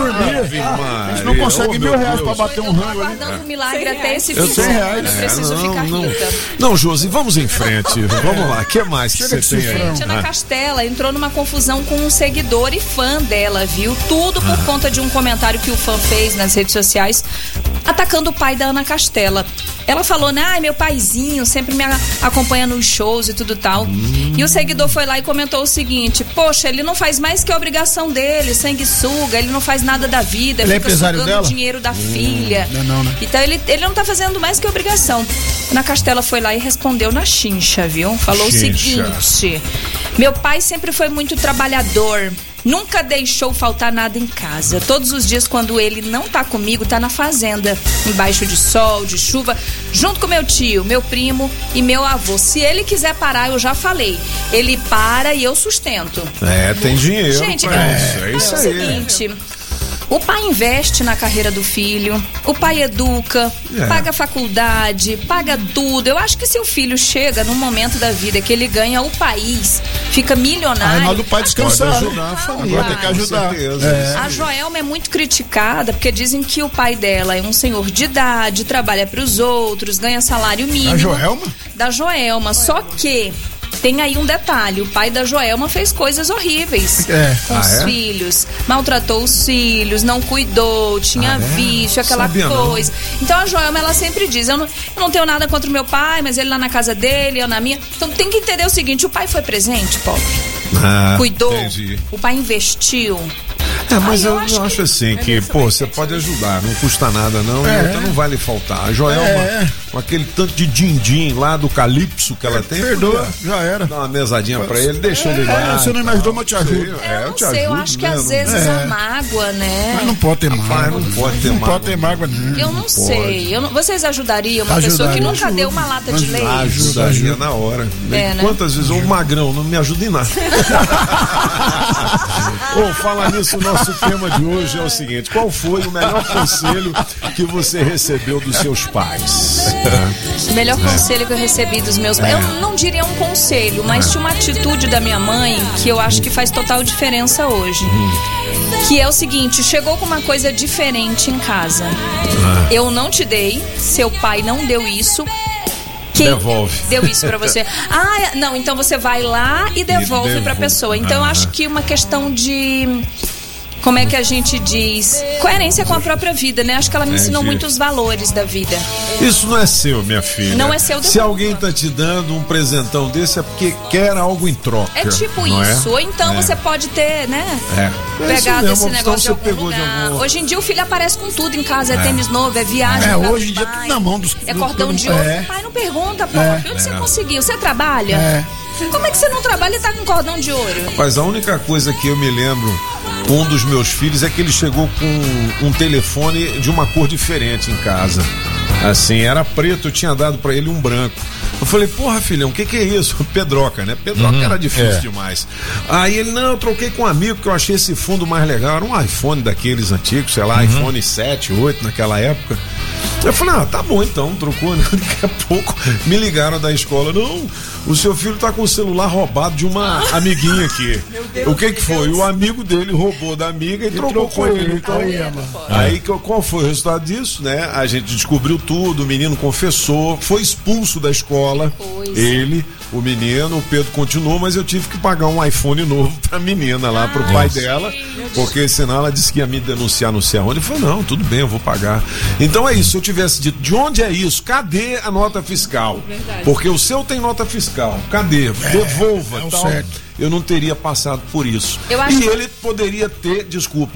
A gente não consegue R$1.000 pra bater um rango ali. Dando um milagre até esse fim de semana. Eu preciso ficar rica. Não, Josi, vamos em frente. Vamos lá, o que mais que você tem aí? Ana Castela entrou numa confusão com um seguidor e fã dela, viu? Tudo por conta de um comentário que o fã fez nas redes sociais atacando o pai da Ana Castela. Ela falou, né? Ai, meu paizinho sempre me acompanha nos shows e tudo tal. E o seguidor foi lá e comentou o seguinte: poxa, ele não faz mais que a obrigação dele, sanguessuga, ele não faz nada da vida, ele fica sugando o dinheiro da filha. Não, né? Então ele não tá fazendo mais que obrigação. Ana Castela foi lá e respondeu na chincha, viu? Falou o seguinte: meu pai sempre foi muito trabalhador. Nunca deixou faltar nada em casa. Todos os dias, quando ele não tá comigo, tá na fazenda, embaixo de sol, de chuva, junto com meu tio, meu primo e meu avô. Se ele quiser parar, eu já falei, ele para e eu sustento. Tem dinheiro. Gente, é isso aí. É o seguinte, o pai investe na carreira do filho, o pai educa, paga faculdade, paga tudo. Eu acho que se o filho chega num momento da vida que ele ganha o país, fica milionário... Aí manda o pai descansar. Pode ajudar a família. Agora tem que ajudar. A Joelma é muito criticada porque dizem que o pai dela é um senhor de idade, trabalha pros outros, ganha salário mínimo. A Joelma? Da Joelma, só que... tem aí um detalhe, o pai da Joelma fez coisas horríveis com os filhos, maltratou os filhos, não cuidou, tinha vício, aquela coisa. Então a Joelma, ela sempre diz, eu não tenho nada contra o meu pai, mas ele lá na casa dele, eu na minha. Então tem que entender o seguinte, o pai foi presente, Pop, cuidou, o pai investiu. Mas eu acho assim que, você pode ajudar, não custa nada não, e outra não vai lhe faltar. A Joelma, com aquele tanto de din-din lá do Calypso que ela tem, perdoa, já era. Dá uma mesadinha pra ele, deixa ele lá. Você não me ajudou, mas eu te ajudo. Eu não sei, eu acho que às vezes a mágoa, né? Mas não pode ter mágoa. Não pode ter mágoa, não. Eu não sei. Vocês ajudariam uma pessoa que nunca deu uma lata de leite? Ajudaria na hora. Né? Quantas vezes o magrão não me ajuda em nada. Fala nisso, o nosso tema de hoje é o seguinte: qual foi o melhor conselho que você recebeu dos seus pais? O melhor conselho que eu recebi dos meus pais, eu não diria um conselho, mas tinha uma atitude da minha mãe que eu acho que faz total diferença hoje. Que é o seguinte: chegou com uma coisa diferente em casa. Eu não te dei, seu pai não deu isso. Quem devolve. Deu isso pra você? Não, então você vai lá e devolve pra pessoa. Então eu acho que uma questão de... como é que a gente diz? Coerência com a própria vida, né? Acho que ela me ensinou muitos valores da vida. Isso não é seu, minha filha. Não é seu. Se alguém tá te dando um presentão desse, é porque quer algo em troca. É tipo isso. Ou então você pode ter, né? Pegado esse negócio de algum lugar. Hoje em dia o filho aparece com tudo em casa. É tênis novo, é viagem. Hoje em dia tudo na mão dos... É cordão de ouro. O pai não pergunta, pô. Onde você conseguiu? Você trabalha? Como é que você não trabalha e tá com cordão de ouro? Mas a única coisa que eu me lembro, um dos meus filhos, é que ele chegou com um telefone de uma cor diferente em casa. Assim, era preto, eu tinha dado pra ele um branco. Eu falei, porra, filhão, o que é isso? Pedroca, né? Pedroca era difícil demais. Aí ele, não, eu troquei com um amigo que eu achei esse fundo mais legal. Era um iPhone daqueles antigos, sei lá, iPhone 7, 8 naquela época. Eu falei, tá bom então, trocou, né? Daqui a pouco me ligaram da escola. Não, o seu filho tá com o celular roubado de uma amiguinha aqui. O que foi? O amigo dele roubou da amiga e trocou com ele. Então, aí qual foi o resultado disso, né? A gente descobriu tudo, o menino confessou, foi expulso da escola. Ele, o menino, o Pedro continuou, mas eu tive que pagar um iPhone novo pra menina lá, pro pai dela, porque senão ela disse que ia me denunciar não sei aonde. Eu falei, não, tudo bem, eu vou pagar. Então é isso, se eu tivesse dito, de onde é isso? Cadê a nota fiscal? Verdade. Porque o seu tem nota fiscal, cadê? Devolva, tal. Certo. Eu não teria passado por isso. E ele poderia ter,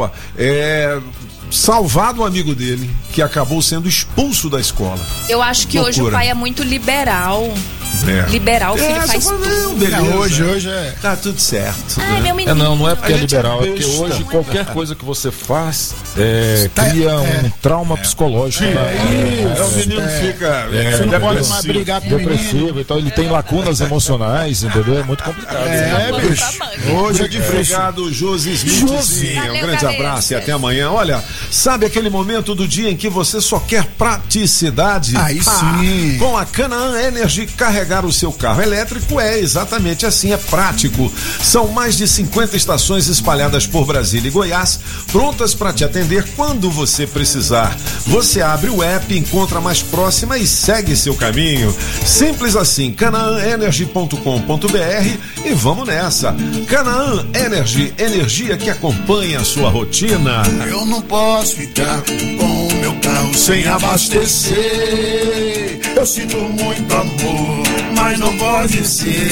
salvado o amigo dele, que acabou sendo expulso da escola. Eu acho que hoje o pai é muito liberal. Liberal, o filho faz tudo. Beleza. Hoje tá tudo certo. Ai, meu menino. Não é porque é liberal, é porque hoje qualquer coisa que você faz cria um trauma psicológico. O menino fica você não pode mais brigar com o depressivo, então ele tem lacunas emocionais, entendeu? É muito complicado. Bicho. Hoje é difícil. Obrigado, Josi Smith. Um grande abraço e até amanhã. Olha, sabe aquele momento do dia em que você só quer praticidade? Aí sim. Com a Canaã Energy, carregar o seu carro elétrico é exatamente assim, é prático. São mais de 50 estações espalhadas por Brasília e Goiás, prontas para te atender quando você precisar. Você abre o app, encontra a mais próxima e segue seu caminho. Simples assim, canaãenergy.com.br e vamos nessa. Canaã Energy, energia que acompanha a sua rotina. Eu não posso ficar com o meu carro sem abastecer. Eu sinto muito amor, mas não pode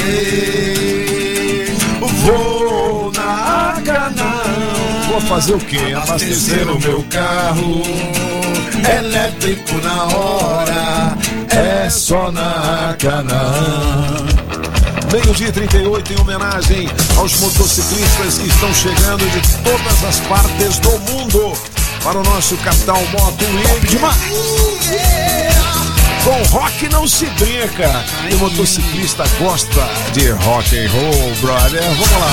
ser. Vou na Canaã. Vou fazer o quê? Abastecer o meu carro elétrico na hora. É só na Canaã. Meio-dia 38, em homenagem aos motociclistas que estão chegando de todas as partes do mundo para o nosso Capital Moto Week. Com rock não se brinca. E o motociclista gosta de rock and roll, brother. Vamos lá.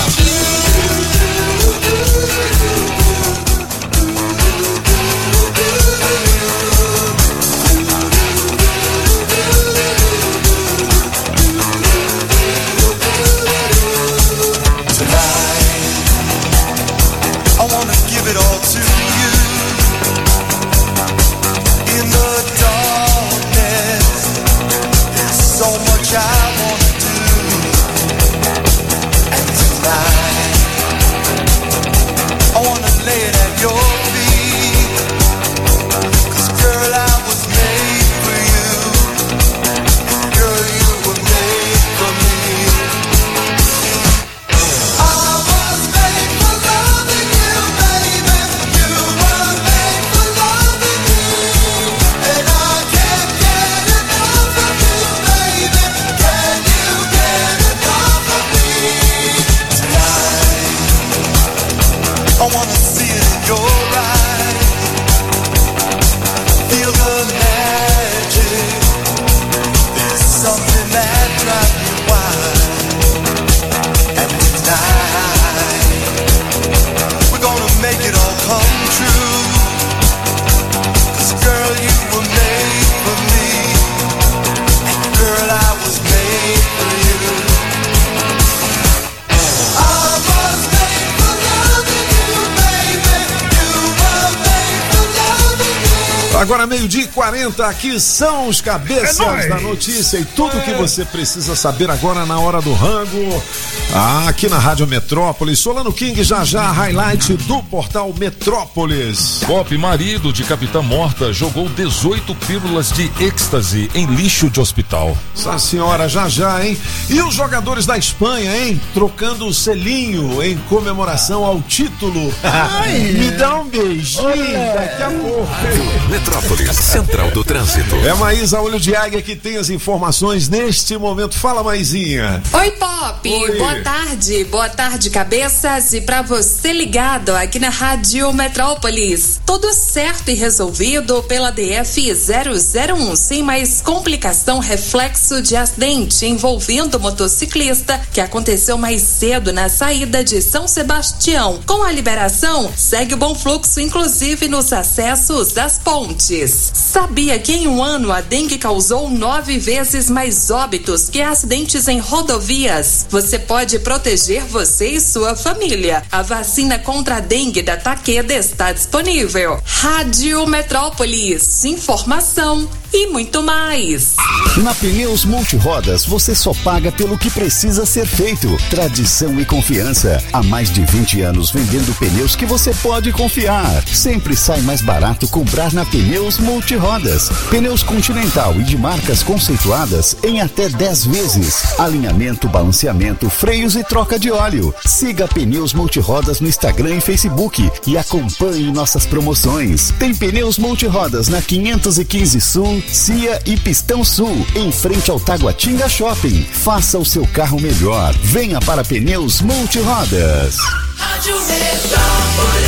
Agora meio-dia e 40, aqui são os cabeças da notícia e tudo que você precisa saber agora na hora do rango. Aqui na Rádio Metrópolis, Solano King, já highlight do portal Metrópolis. Golpe, marido de capitã morta jogou 18 pílulas de êxtase em lixo de hospital. Essa senhora, já, hein? E os jogadores da Espanha, hein? Trocando o selinho em comemoração ao título. Me dá um beijinho daqui a pouco. Metrópolis, Central do Trânsito. É Maísa Olho de Águia que tem as informações neste momento. Fala, Maizinha. Oi, Pop. Oi. Boa tarde, cabeças. E pra você ligado aqui na Rádio Metrópolis, tudo certo e resolvido pela DF-001, sem mais complicação, reflexo de acidente envolvendo motociclista que aconteceu mais cedo na saída de São Sebastião. Com a liberação, segue o bom fluxo, inclusive nos acessos das pontes. Sabia que em um ano a dengue causou 9 vezes mais óbitos que acidentes em rodovias? Você pode proteger você e sua família. A vacina contra a dengue da Takeda está disponível. Rádio Metrópolis, informação e muito mais. Na Pneus Multirodas, você só paga pelo que precisa ser feito. Tradição e confiança. Há mais de 20 anos vendendo pneus que você pode confiar. Sempre sai mais barato comprar na Pneus Multirodas. Pneus Continental e de marcas conceituadas em até 10 vezes. Alinhamento, balanceamento, freios e troca de óleo. Siga Pneus Multirodas no Instagram e Facebook e acompanhe nossas promoções. Tem Pneus Multirodas na 515 Sul, Cia e Pistão Sul, em frente ao Taguatinga Shopping. Faça o seu carro melhor. Venha para Pneus Multirodas. Rádio Metrópolis.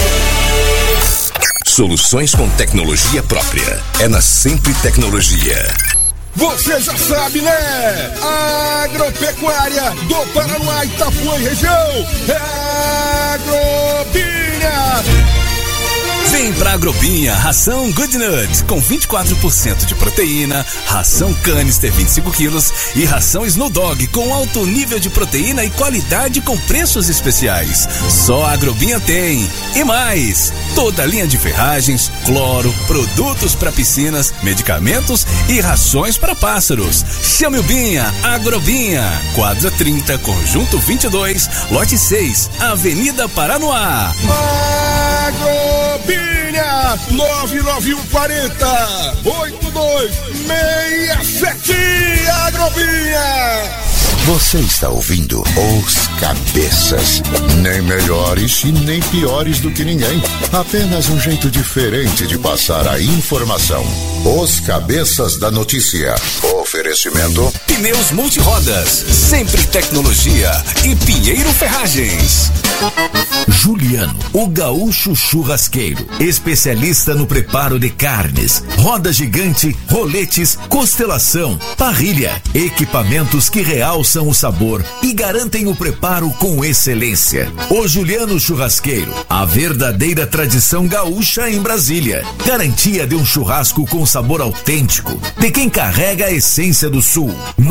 Soluções com tecnologia própria. É na Sempre Tecnologia. Você já sabe, né? Agropecuária do Paraná, Itapuã e região. É Agrobinha. Vem pra Agrobinha, ração Good Nuts, com 24% de proteína, ração Canister 25 quilos e ração Snow Dog, com alto nível de proteína e qualidade com preços especiais. Só a Agrobinha tem. E mais, toda a linha de ferragens, cloro, produtos para piscinas, medicamentos e rações para pássaros. Chame o Binha, Agrobinha, quadra 30, conjunto 22, lote 6, Avenida Paranoá. Agrobinha 99140-8267 Agrobinha. Você está ouvindo Os Cabeças. Nem melhores e nem piores do que ninguém. Apenas um jeito diferente de passar a informação. Os Cabeças da Notícia. Oferecimento Pneus Multirodas, Sempre Tecnologia e Pinheiro Ferragens. Juliano, o gaúcho churrasqueiro, especialista no preparo de carnes, roda gigante, roletes, costelação, parrilha, equipamentos que realçam o sabor e garantem o preparo com excelência. O Juliano Churrasqueiro, a verdadeira tradição gaúcha em Brasília. Garantia de um churrasco com sabor autêntico, de quem carrega a essência do Sul.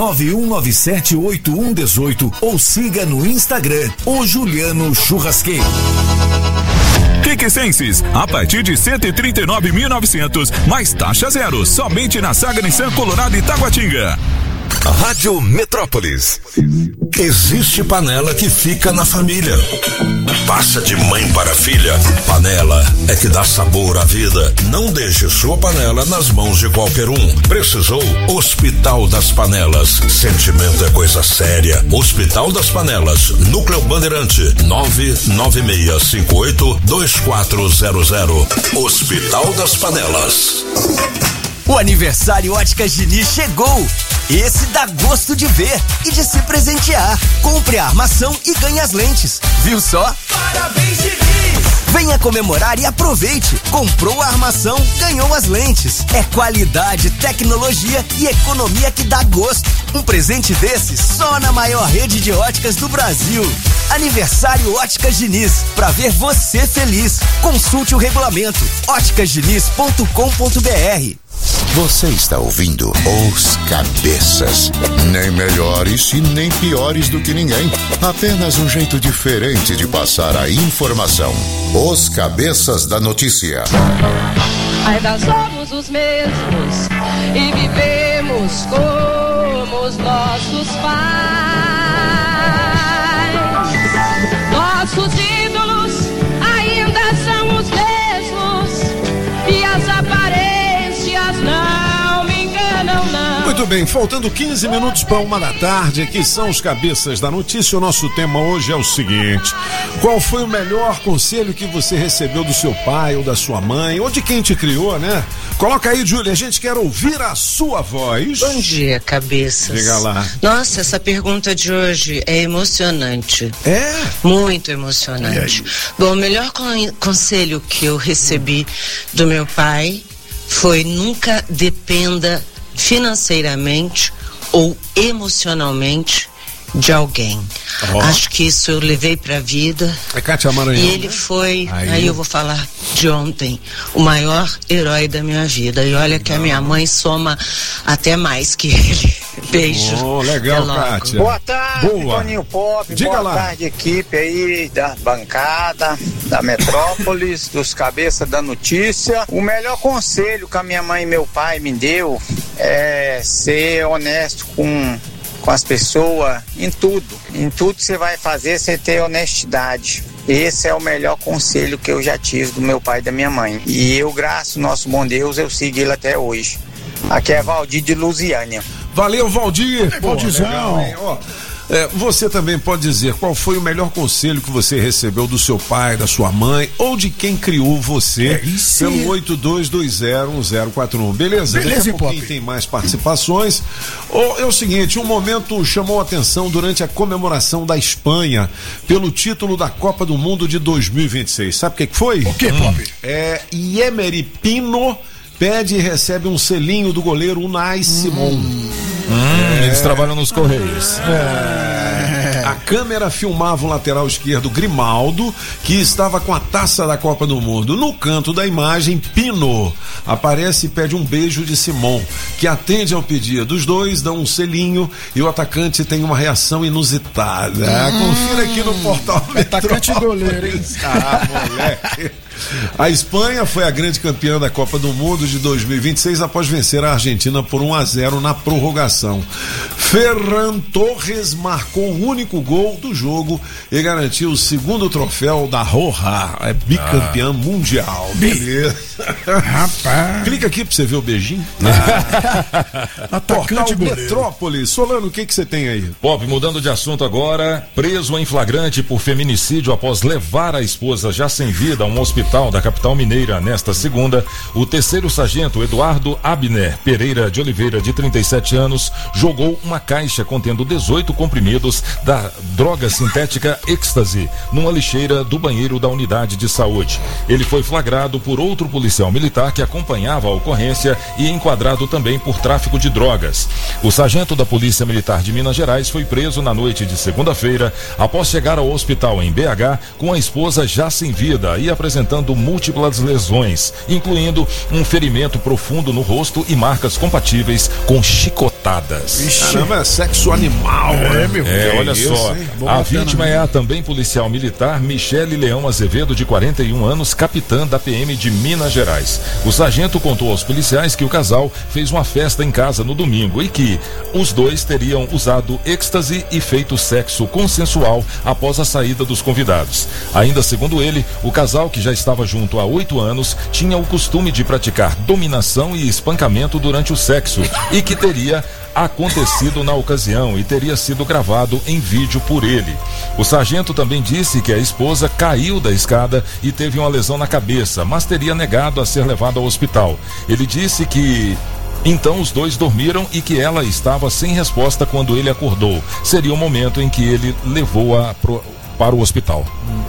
91978118 ou siga no Instagram, o Juliano Churrasqueiro. Requescenses, a partir de 139.900, mais taxa zero, somente na Saga Nissan Colorado e Taguatinga. Rádio Metrópolis. Existe panela que fica na família. Passa de mãe para filha. Panela é que dá sabor à vida. Não deixe sua panela nas mãos de qualquer um. Precisou? Hospital das Panelas. Sentimento é coisa séria. Hospital das Panelas. Núcleo Bandeirante. 996582400. Hospital das Panelas. O aniversário Óticas Diniz chegou. Esse dá gosto de ver e de se presentear. Compre a armação e ganhe as lentes. Viu só? Parabéns, Diniz! Venha comemorar e aproveite. Comprou a armação, ganhou as lentes. É qualidade, tecnologia e economia que dá gosto. Um presente desse só na maior rede de óticas do Brasil. Aniversário Óticas Diniz. Pra ver você feliz. Consulte o regulamento. óticasdiniz.com.br. Você está ouvindo Os Cabeças. Nem melhores e nem piores do que ninguém. Apenas um jeito diferente de passar a informação. Os Cabeças da Notícia. Ainda somos os mesmos e vivemos como os nossos pais. Nossos ídolos ainda são os mesmos e as aparências não me enganam, não. Muito bem, faltando 15 minutos para 1h, aqui são os cabeças da notícia. O nosso tema hoje é o seguinte: qual foi o melhor conselho que você recebeu do seu pai ou da sua mãe, ou de quem te criou, né? Coloca aí, Júlia, a gente quer ouvir a sua voz. Bom dia, cabeças. Diga lá. Nossa, essa pergunta de hoje é emocionante. É? Muito emocionante. Bom, o melhor conselho que eu recebi do meu pai foi: nunca dependa financeiramente ou emocionalmente de alguém. Acho que isso eu levei pra vida. É Cátia Maranhão. E ele foi, aí eu vou falar de ontem, o maior herói da minha vida. E olha que a minha mãe soma até mais que ele. Beijo. Legal, Cátia. Boa tarde, Boa. Toninho Pop. Diga boa lá. tarde, equipe aí da bancada, da Metrópolis, dos cabeças da notícia. O melhor conselho que a minha mãe e meu pai me deu é ser honesto com as pessoas em tudo. Em tudo que você vai fazer, você ter honestidade. Esse é o melhor conselho que eu já tive do meu pai e da minha mãe. E eu, graças ao nosso bom Deus, eu sigo ele até hoje. Aqui é Valdir de Lusiânia. Valeu, Valdir. Valdizão. Você também pode dizer qual foi o melhor conselho que você recebeu do seu pai, da sua mãe ou de quem criou você pelo 82201041. Beleza? Beleza, Daqui a pouquinho tem mais participações. É o seguinte, um momento chamou a atenção durante a comemoração da Espanha pelo título da Copa do Mundo de 2026. Sabe o que foi? O que, Pop? Yemery Pino pede e recebe um selinho do goleiro Unai Simon. Eles trabalham nos Correios. A câmera filmava o lateral esquerdo Grimaldo, que estava com a taça da Copa do Mundo. No canto da imagem, Pino aparece e pede um beijo de Simon, que atende ao pedido. Os dois dão um selinho e o atacante tem uma reação inusitada. Confira aqui no portal Atacante e goleiro, hein? Moleque. A Espanha foi a grande campeã da Copa do Mundo de 2026 após vencer a Argentina por 1-0 na prorrogação. Ferran Torres marcou o único gol do jogo e garantiu o segundo troféu da Roja, bicampeã mundial. Beleza. Rapaz. Clica aqui pra você ver o beijinho. Atacante Portal Metrópolis. Solano, o que você tem aí? Pop, mudando de assunto agora, preso em flagrante por feminicídio após levar a esposa já sem vida a um hospital da capital mineira nesta segunda, o terceiro sargento Eduardo Abner Pereira de Oliveira, de 37 anos, jogou uma caixa contendo 18 comprimidos da droga sintética êxtase numa lixeira do banheiro da unidade de saúde. Ele foi flagrado por outro policial militar que acompanhava a ocorrência e enquadrado também por tráfico de drogas. O sargento da Polícia Militar de Minas Gerais foi preso na noite de segunda-feira após chegar ao hospital em BH com a esposa já sem vida e apresentando múltiplas lesões, incluindo um ferimento profundo no rosto e marcas compatíveis com chicotadas. Caramba, é sexo animal. Olha só. A vítima é a também policial militar Michele Leão Azevedo, de 41 anos, capitã da PM de Minas Gerais. O sargento contou aos policiais que o casal fez uma festa em casa no domingo e que os dois teriam usado êxtase e feito sexo consensual após a saída dos convidados. Ainda segundo ele, o casal, que já estava junto há 8 anos, tinha o costume de praticar dominação e espancamento durante o sexo e que teria acontecido na ocasião e teria sido gravado em vídeo por ele. O sargento também disse que a esposa caiu da escada e teve uma lesão na cabeça, mas teria negado a ser levada ao hospital. Ele disse que então os dois dormiram e que ela estava sem resposta quando ele acordou. Seria o momento em que ele levou-a para o hospital.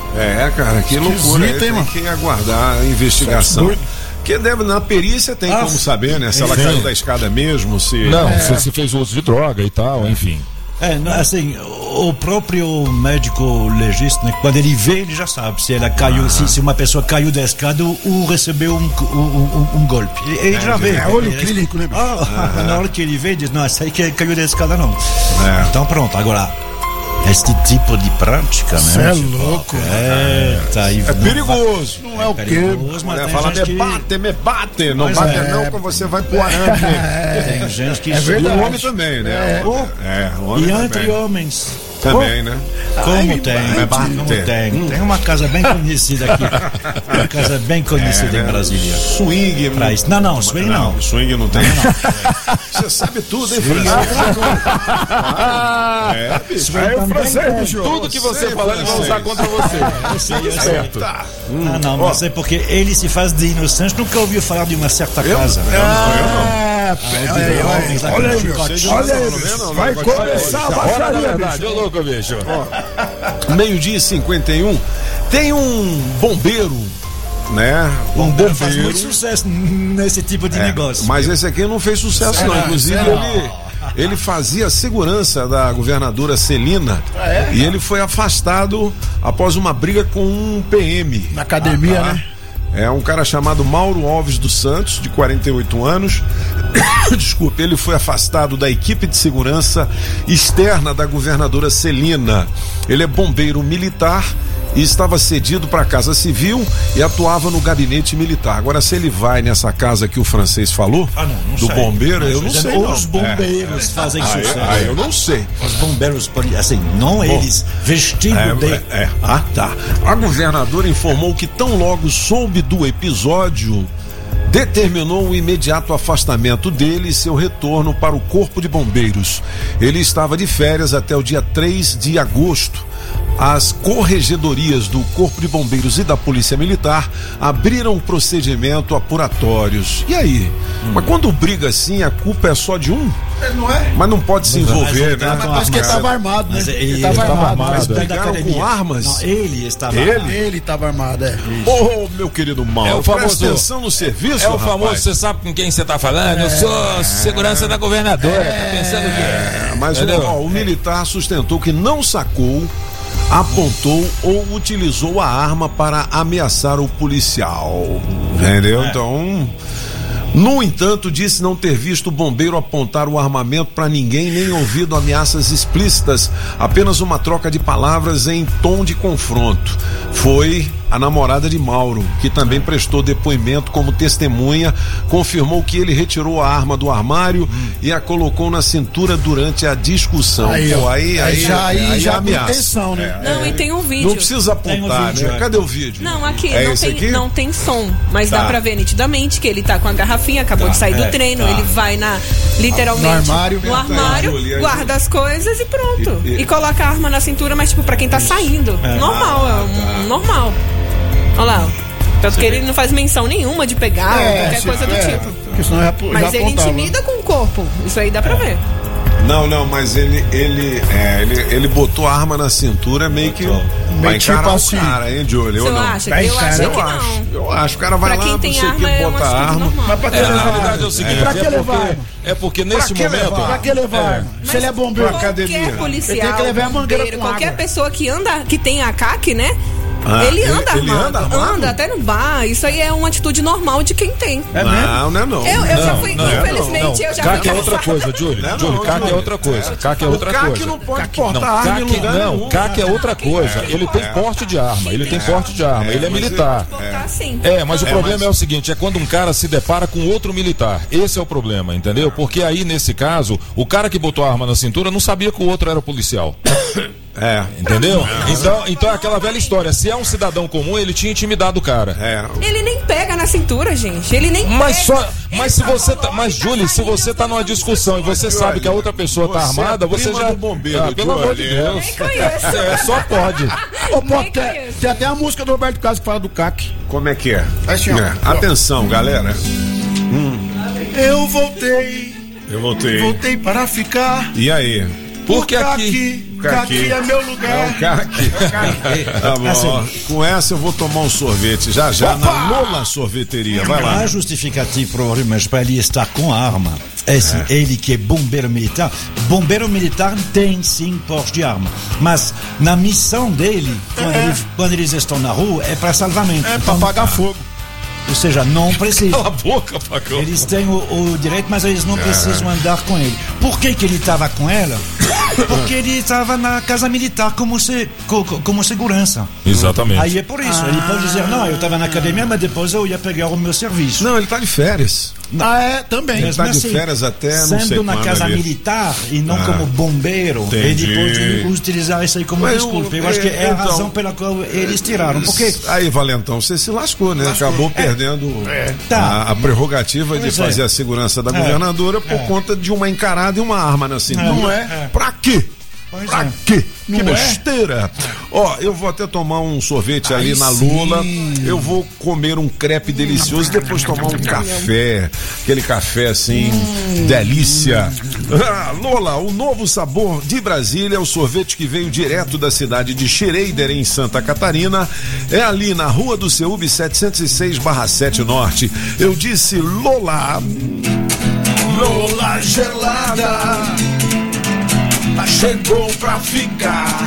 Cara, que loucura. Tem que aguardar a investigação. Porque na perícia tem como saber, né? Se ela caiu da escada mesmo, se... Não, se fez uso de droga e tal, enfim. Assim, o próprio médico legista, né, quando ele vê, ele já sabe se ela caiu, se uma pessoa caiu da escada ou recebeu um golpe. Ele já vê. Olho clínico, né? Na hora que ele vê, diz: não, essa aí que caiu da escada não. Então pronto, agora este tipo de prática, né? Você é louco. É perigoso. Não é o quê? Mas fala, me bate. Não bate não, que você vai pro arame. Tem gente que... É verdade. E o homem também, né? E entre homens. Também, né? Como tem. Tem uma casa bem conhecida aqui. Uma casa bem conhecida em Brasília. Swing. Pra isso. Não, swing não. Swing não tem. Você sabe tudo, hein, Francisco? Bicho. Tudo que você falar, ele vai usar contra você. Eu sei. Não, mas é porque ele se faz de inocente, nunca ouviu falar de uma certa casa. Olha aí, vai começar a baixaria, verdade, ô louco, bicho. Meio-dia e 51, tem um bombeiro, né? Um bombeiro faz muito sucesso nesse tipo de negócio. Mas esse aqui não fez sucesso, não. Inclusive, ele fazia segurança da governadora Celina e ele foi afastado após uma briga com um PM. Na academia, né? É um cara chamado Mauro Alves dos Santos, de 48 anos. Desculpe, ele foi afastado da equipe de segurança externa da governadora Celina. Ele é bombeiro militar e estava cedido para a Casa Civil e atuava no gabinete militar. Agora, se ele vai nessa casa que o francês falou, do bombeiro, eu não sei. Os bombeiros fazem sucesso. Eu não sei. Os bombeiros, assim, não eles, vestindo de... Tá. A governadora informou que tão logo soube do episódio, determinou o imediato afastamento dele e seu retorno para o Corpo de Bombeiros. Ele estava de férias até o dia 3 de agosto. As corregedorias do Corpo de Bombeiros e da Polícia Militar abriram procedimento apuratórios. E aí? Mas quando briga assim, a culpa é só de um? Não é? Mas não pode se envolver, né? Mas que ele estava armado, né? Ele estava armado. Mas brigaram com armas? Não, ele estava armado. Ele estava armado, Ô, meu querido Mauro, presta atenção no serviço, É o famoso, você sabe com quem você está falando? Eu sou segurança da governadora. Tá pensando o quê? Mas o militar sustentou que não sacou, apontou ou utilizou a arma para ameaçar o policial. Entendeu? Então, no entanto, disse não ter visto o bombeiro apontar o armamento para ninguém, nem ouvido ameaças explícitas, apenas uma troca de palavras em tom de confronto. Foi a namorada de Mauro, que também prestou depoimento como testemunha, confirmou que ele retirou a arma do armário e a colocou na cintura durante a discussão. Aí já ameaça. Intenção, né? Não, e tem um vídeo. Não precisa apontar, né? Cadê o vídeo? Não, aqui, aqui? Não tem som, mas dá pra ver nitidamente que ele tá com a garrafinha, acabou de sair do treino, ele vai literalmente no armário, guarda as coisas e pronto. E coloca a arma na cintura, mas tipo, pra quem tá saindo. Normal, normal. Olha lá, tanto que ele não faz menção nenhuma de pegar, qualquer coisa do tipo. Mas ele intimida com o corpo, isso aí dá pra ver. Não, mas ele botou a arma na cintura meio que vai encarar o cara, hein, Júlio? Você acha? Eu acho que não. Eu acho, o cara vai pra lá, quem tem não sei o que, bota a arma. Mas pra que levar? Na verdade é o seguinte, é porque nesse momento... Pra que levar? Se ele é bombeiro, qualquer policial, ele tem que levar a mangueira bombeiro, com qualquer água. pessoa que anda, que tem a CAC, né? Ele anda armado. Anda até no bar. Isso aí é uma atitude normal de quem tem. Não. Eu já fui, infelizmente, eu já fui. CAC é outra coisa, Júlio. CAC é outra coisa. CAC é outra coisa. CAC não pode portar arma em lugar nenhum. Não, CAC é outra coisa. Ele tem porte de arma. Ele é militar. Mas o problema é o seguinte, é quando um cara se depara com outro militar. Esse é o problema, entendeu? Porque aí, nesse caso, o cara que botou a arma na cintura não sabia que o outro era policial. Entendeu? Então é aquela velha história. Se é um cidadão comum, ele tinha intimidado o cara. Ele nem pega na cintura, gente. Ele nem pega. Mas se você tá. Mas, Júlio, se você tá numa discussão e você sabe que a outra pessoa tá armada, você já. Bombeiro, pelo amor de Deus. Só pode. Tem até a música do Roberto Carlos que fala do CAC. Como é que é? Atenção, galera. Eu voltei. Voltei para ficar. E aí? Porque aqui é meu lugar. É o CAC. Tá bom. Com essa eu vou tomar um sorvete já na Lola Sorveteria. Vai lá. A justificativa para ele estar com a arma ele que é bombeiro militar. Bombeiro militar tem sim porte de arma, mas na missão dele, quando eles estão na rua, é para salvamento. É para apagar fogo. Ou seja, não precisa. Cala a boca, Pacão. Eles têm o direito, mas eles não precisam andar com ele. Por que ele estava com ela? Porque ele estava na casa militar como segurança. Exatamente. Aí é por isso. Ele pode dizer, não, eu estava na academia, mas depois eu ia pegar o meu serviço. Não, ele está de férias. Também. Ele tá de férias até, não sei sendo na casa ali. militar e não como bombeiro, entendi. ele pode utilizar isso aí como desculpa. Eu acho que é a razão pela qual eles tiraram. Porque... Aí, Valentão, você se lascou, né? Acabou perdendo a prerrogativa de fazer a segurança da governadora por conta de uma encarada e uma arma na cintura. Não é? Pra quê? Pra quê? Que Não besteira! Ó, eu vou até tomar um sorvete ali na Lula, eu vou comer um crepe delicioso, depois tomar um café, aquele café assim, delícia. Lola, o novo sabor de Brasília é o sorvete que veio direto da cidade de Schroeder, em Santa Catarina, é ali na Rua do Ceúbe 706/7 Norte. Eu disse Lola. Lola gelada chegou pra ficar.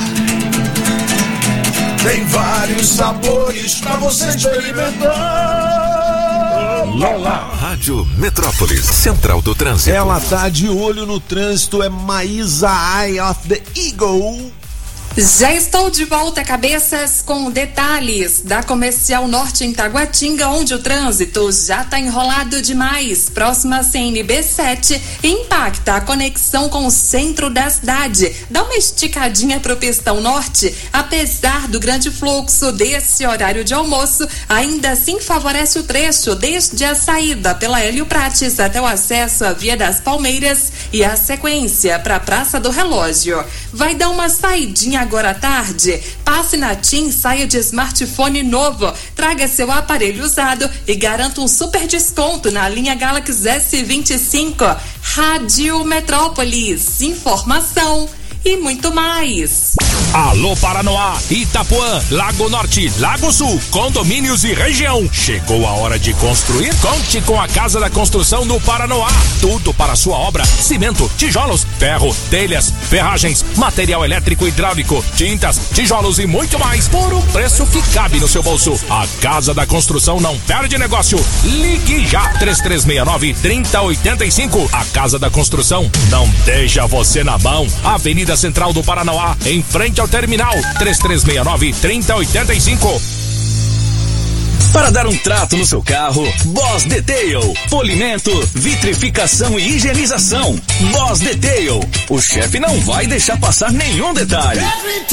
Tem vários sabores pra você experimentar. Lola. Rádio Metrópolis, Central do Trânsito. Ela tá de olho no trânsito, é Maísa Eye of the Eagle. Já estou de volta, cabeças, com detalhes da Comercial Norte em Taguatinga, onde o trânsito já está enrolado demais. Próxima à CNB 7, impacta a conexão com o centro da cidade. Dá uma esticadinha para o Pistão Norte, apesar do grande fluxo desse horário de almoço, ainda assim favorece o trecho desde a saída pela Hélio Prates até o acesso à Via das Palmeiras e a sequência para a Praça do Relógio. Vai dar uma saidinha agora à tarde. Passe na TIM, saia de smartphone novo, traga seu aparelho usado e garanta um super desconto na linha Galaxy S25. Rádio Metrópolis, informação e muito mais. Alô Paranoá, Itapuã, Lago Norte, Lago Sul, condomínios e região. Chegou a hora de construir? Conte com a Casa da Construção no Paranoá. Tudo para sua obra: cimento, tijolos, ferro, telhas, ferragens, material elétrico e hidráulico, tintas, tijolos e muito mais por um preço que cabe no seu bolso. A Casa da Construção não perde negócio. Ligue já, 3369-3085. A Casa da Construção não deixa você na mão. Avenida Central do Paranoá, em frente ao terminal, 3369-3085. Para dar um trato no seu carro, Boss Detail. Polimento, vitrificação e higienização. Boss Detail. O chefe não vai deixar passar nenhum detalhe.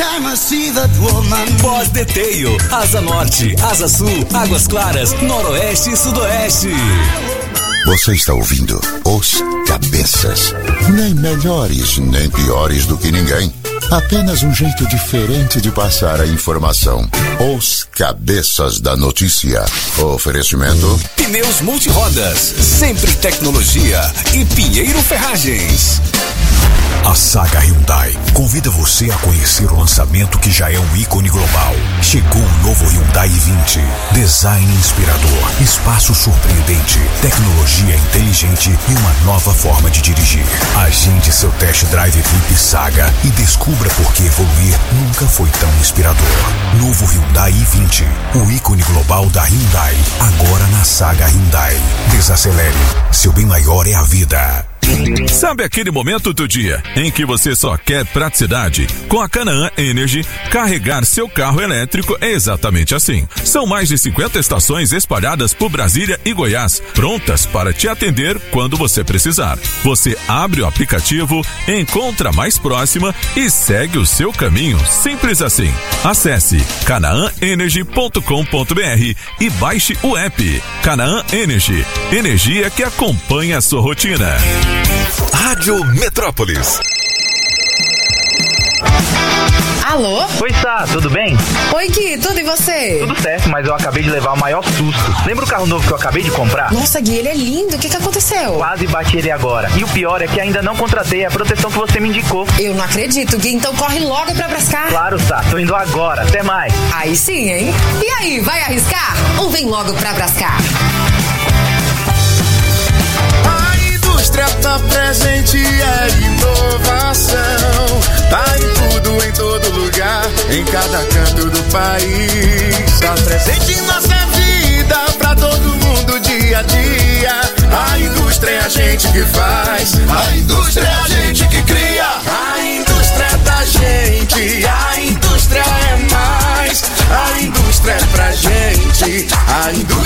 Boss Detail. Asa Norte, Asa Sul, Águas Claras, Noroeste e Sudoeste. Você está ouvindo Os Cabeças. Nem melhores, nem piores do que ninguém. Apenas um jeito diferente de passar a informação. Os Cabeças da Notícia. Oferecimento: Pneus Multirodas, Sempre Tecnologia e Pinheiro Ferragens. A Saga Hyundai convida você a conhecer o lançamento que já é um ícone global. Chegou o novo Hyundai i20. Design inspirador, espaço surpreendente, tecnologia inteligente e uma nova forma de dirigir. Agende seu test drive Equipe Saga e descubra por que evoluir nunca foi tão inspirador. Novo Hyundai i20, o ícone global da Hyundai, agora na Saga Hyundai. Desacelere, seu bem maior é a vida. Sabe aquele momento do dia em que você só quer praticidade? Com a Canaã Energy, carregar seu carro elétrico é exatamente assim. São mais de 50 estações espalhadas por Brasília e Goiás, prontas para te atender quando você precisar. Você abre o aplicativo, encontra a mais próxima e segue o seu caminho. Simples assim. Acesse canaanenergy.com.br e baixe o app. Canaã Energy, energia que acompanha a sua rotina. Rádio Metrópolis. Alô? Oi, Sá, tudo bem? Oi, Gui, tudo e você? Tudo certo, mas eu acabei de levar o maior susto. Lembra o carro novo que eu acabei de comprar? Nossa, Gui, ele é lindo. O que aconteceu? Quase bati ele agora. E o pior é que ainda não contratei a proteção que você me indicou. Eu não acredito, Gui. Então corre logo pra Brascar. Claro, Sá. Tô indo agora. Até mais. Aí sim, hein? E aí, vai arriscar? Ou vem logo pra Brascar? A indústria tá presente, é inovação. Tá em tudo, em todo lugar, em cada canto do país. Tá presente em nossa vida, pra todo mundo dia a dia. A indústria é a gente que faz, a indústria é a gente que cria. A indústria é da gente, a indústria é mais. A indústria é pra gente, a indústria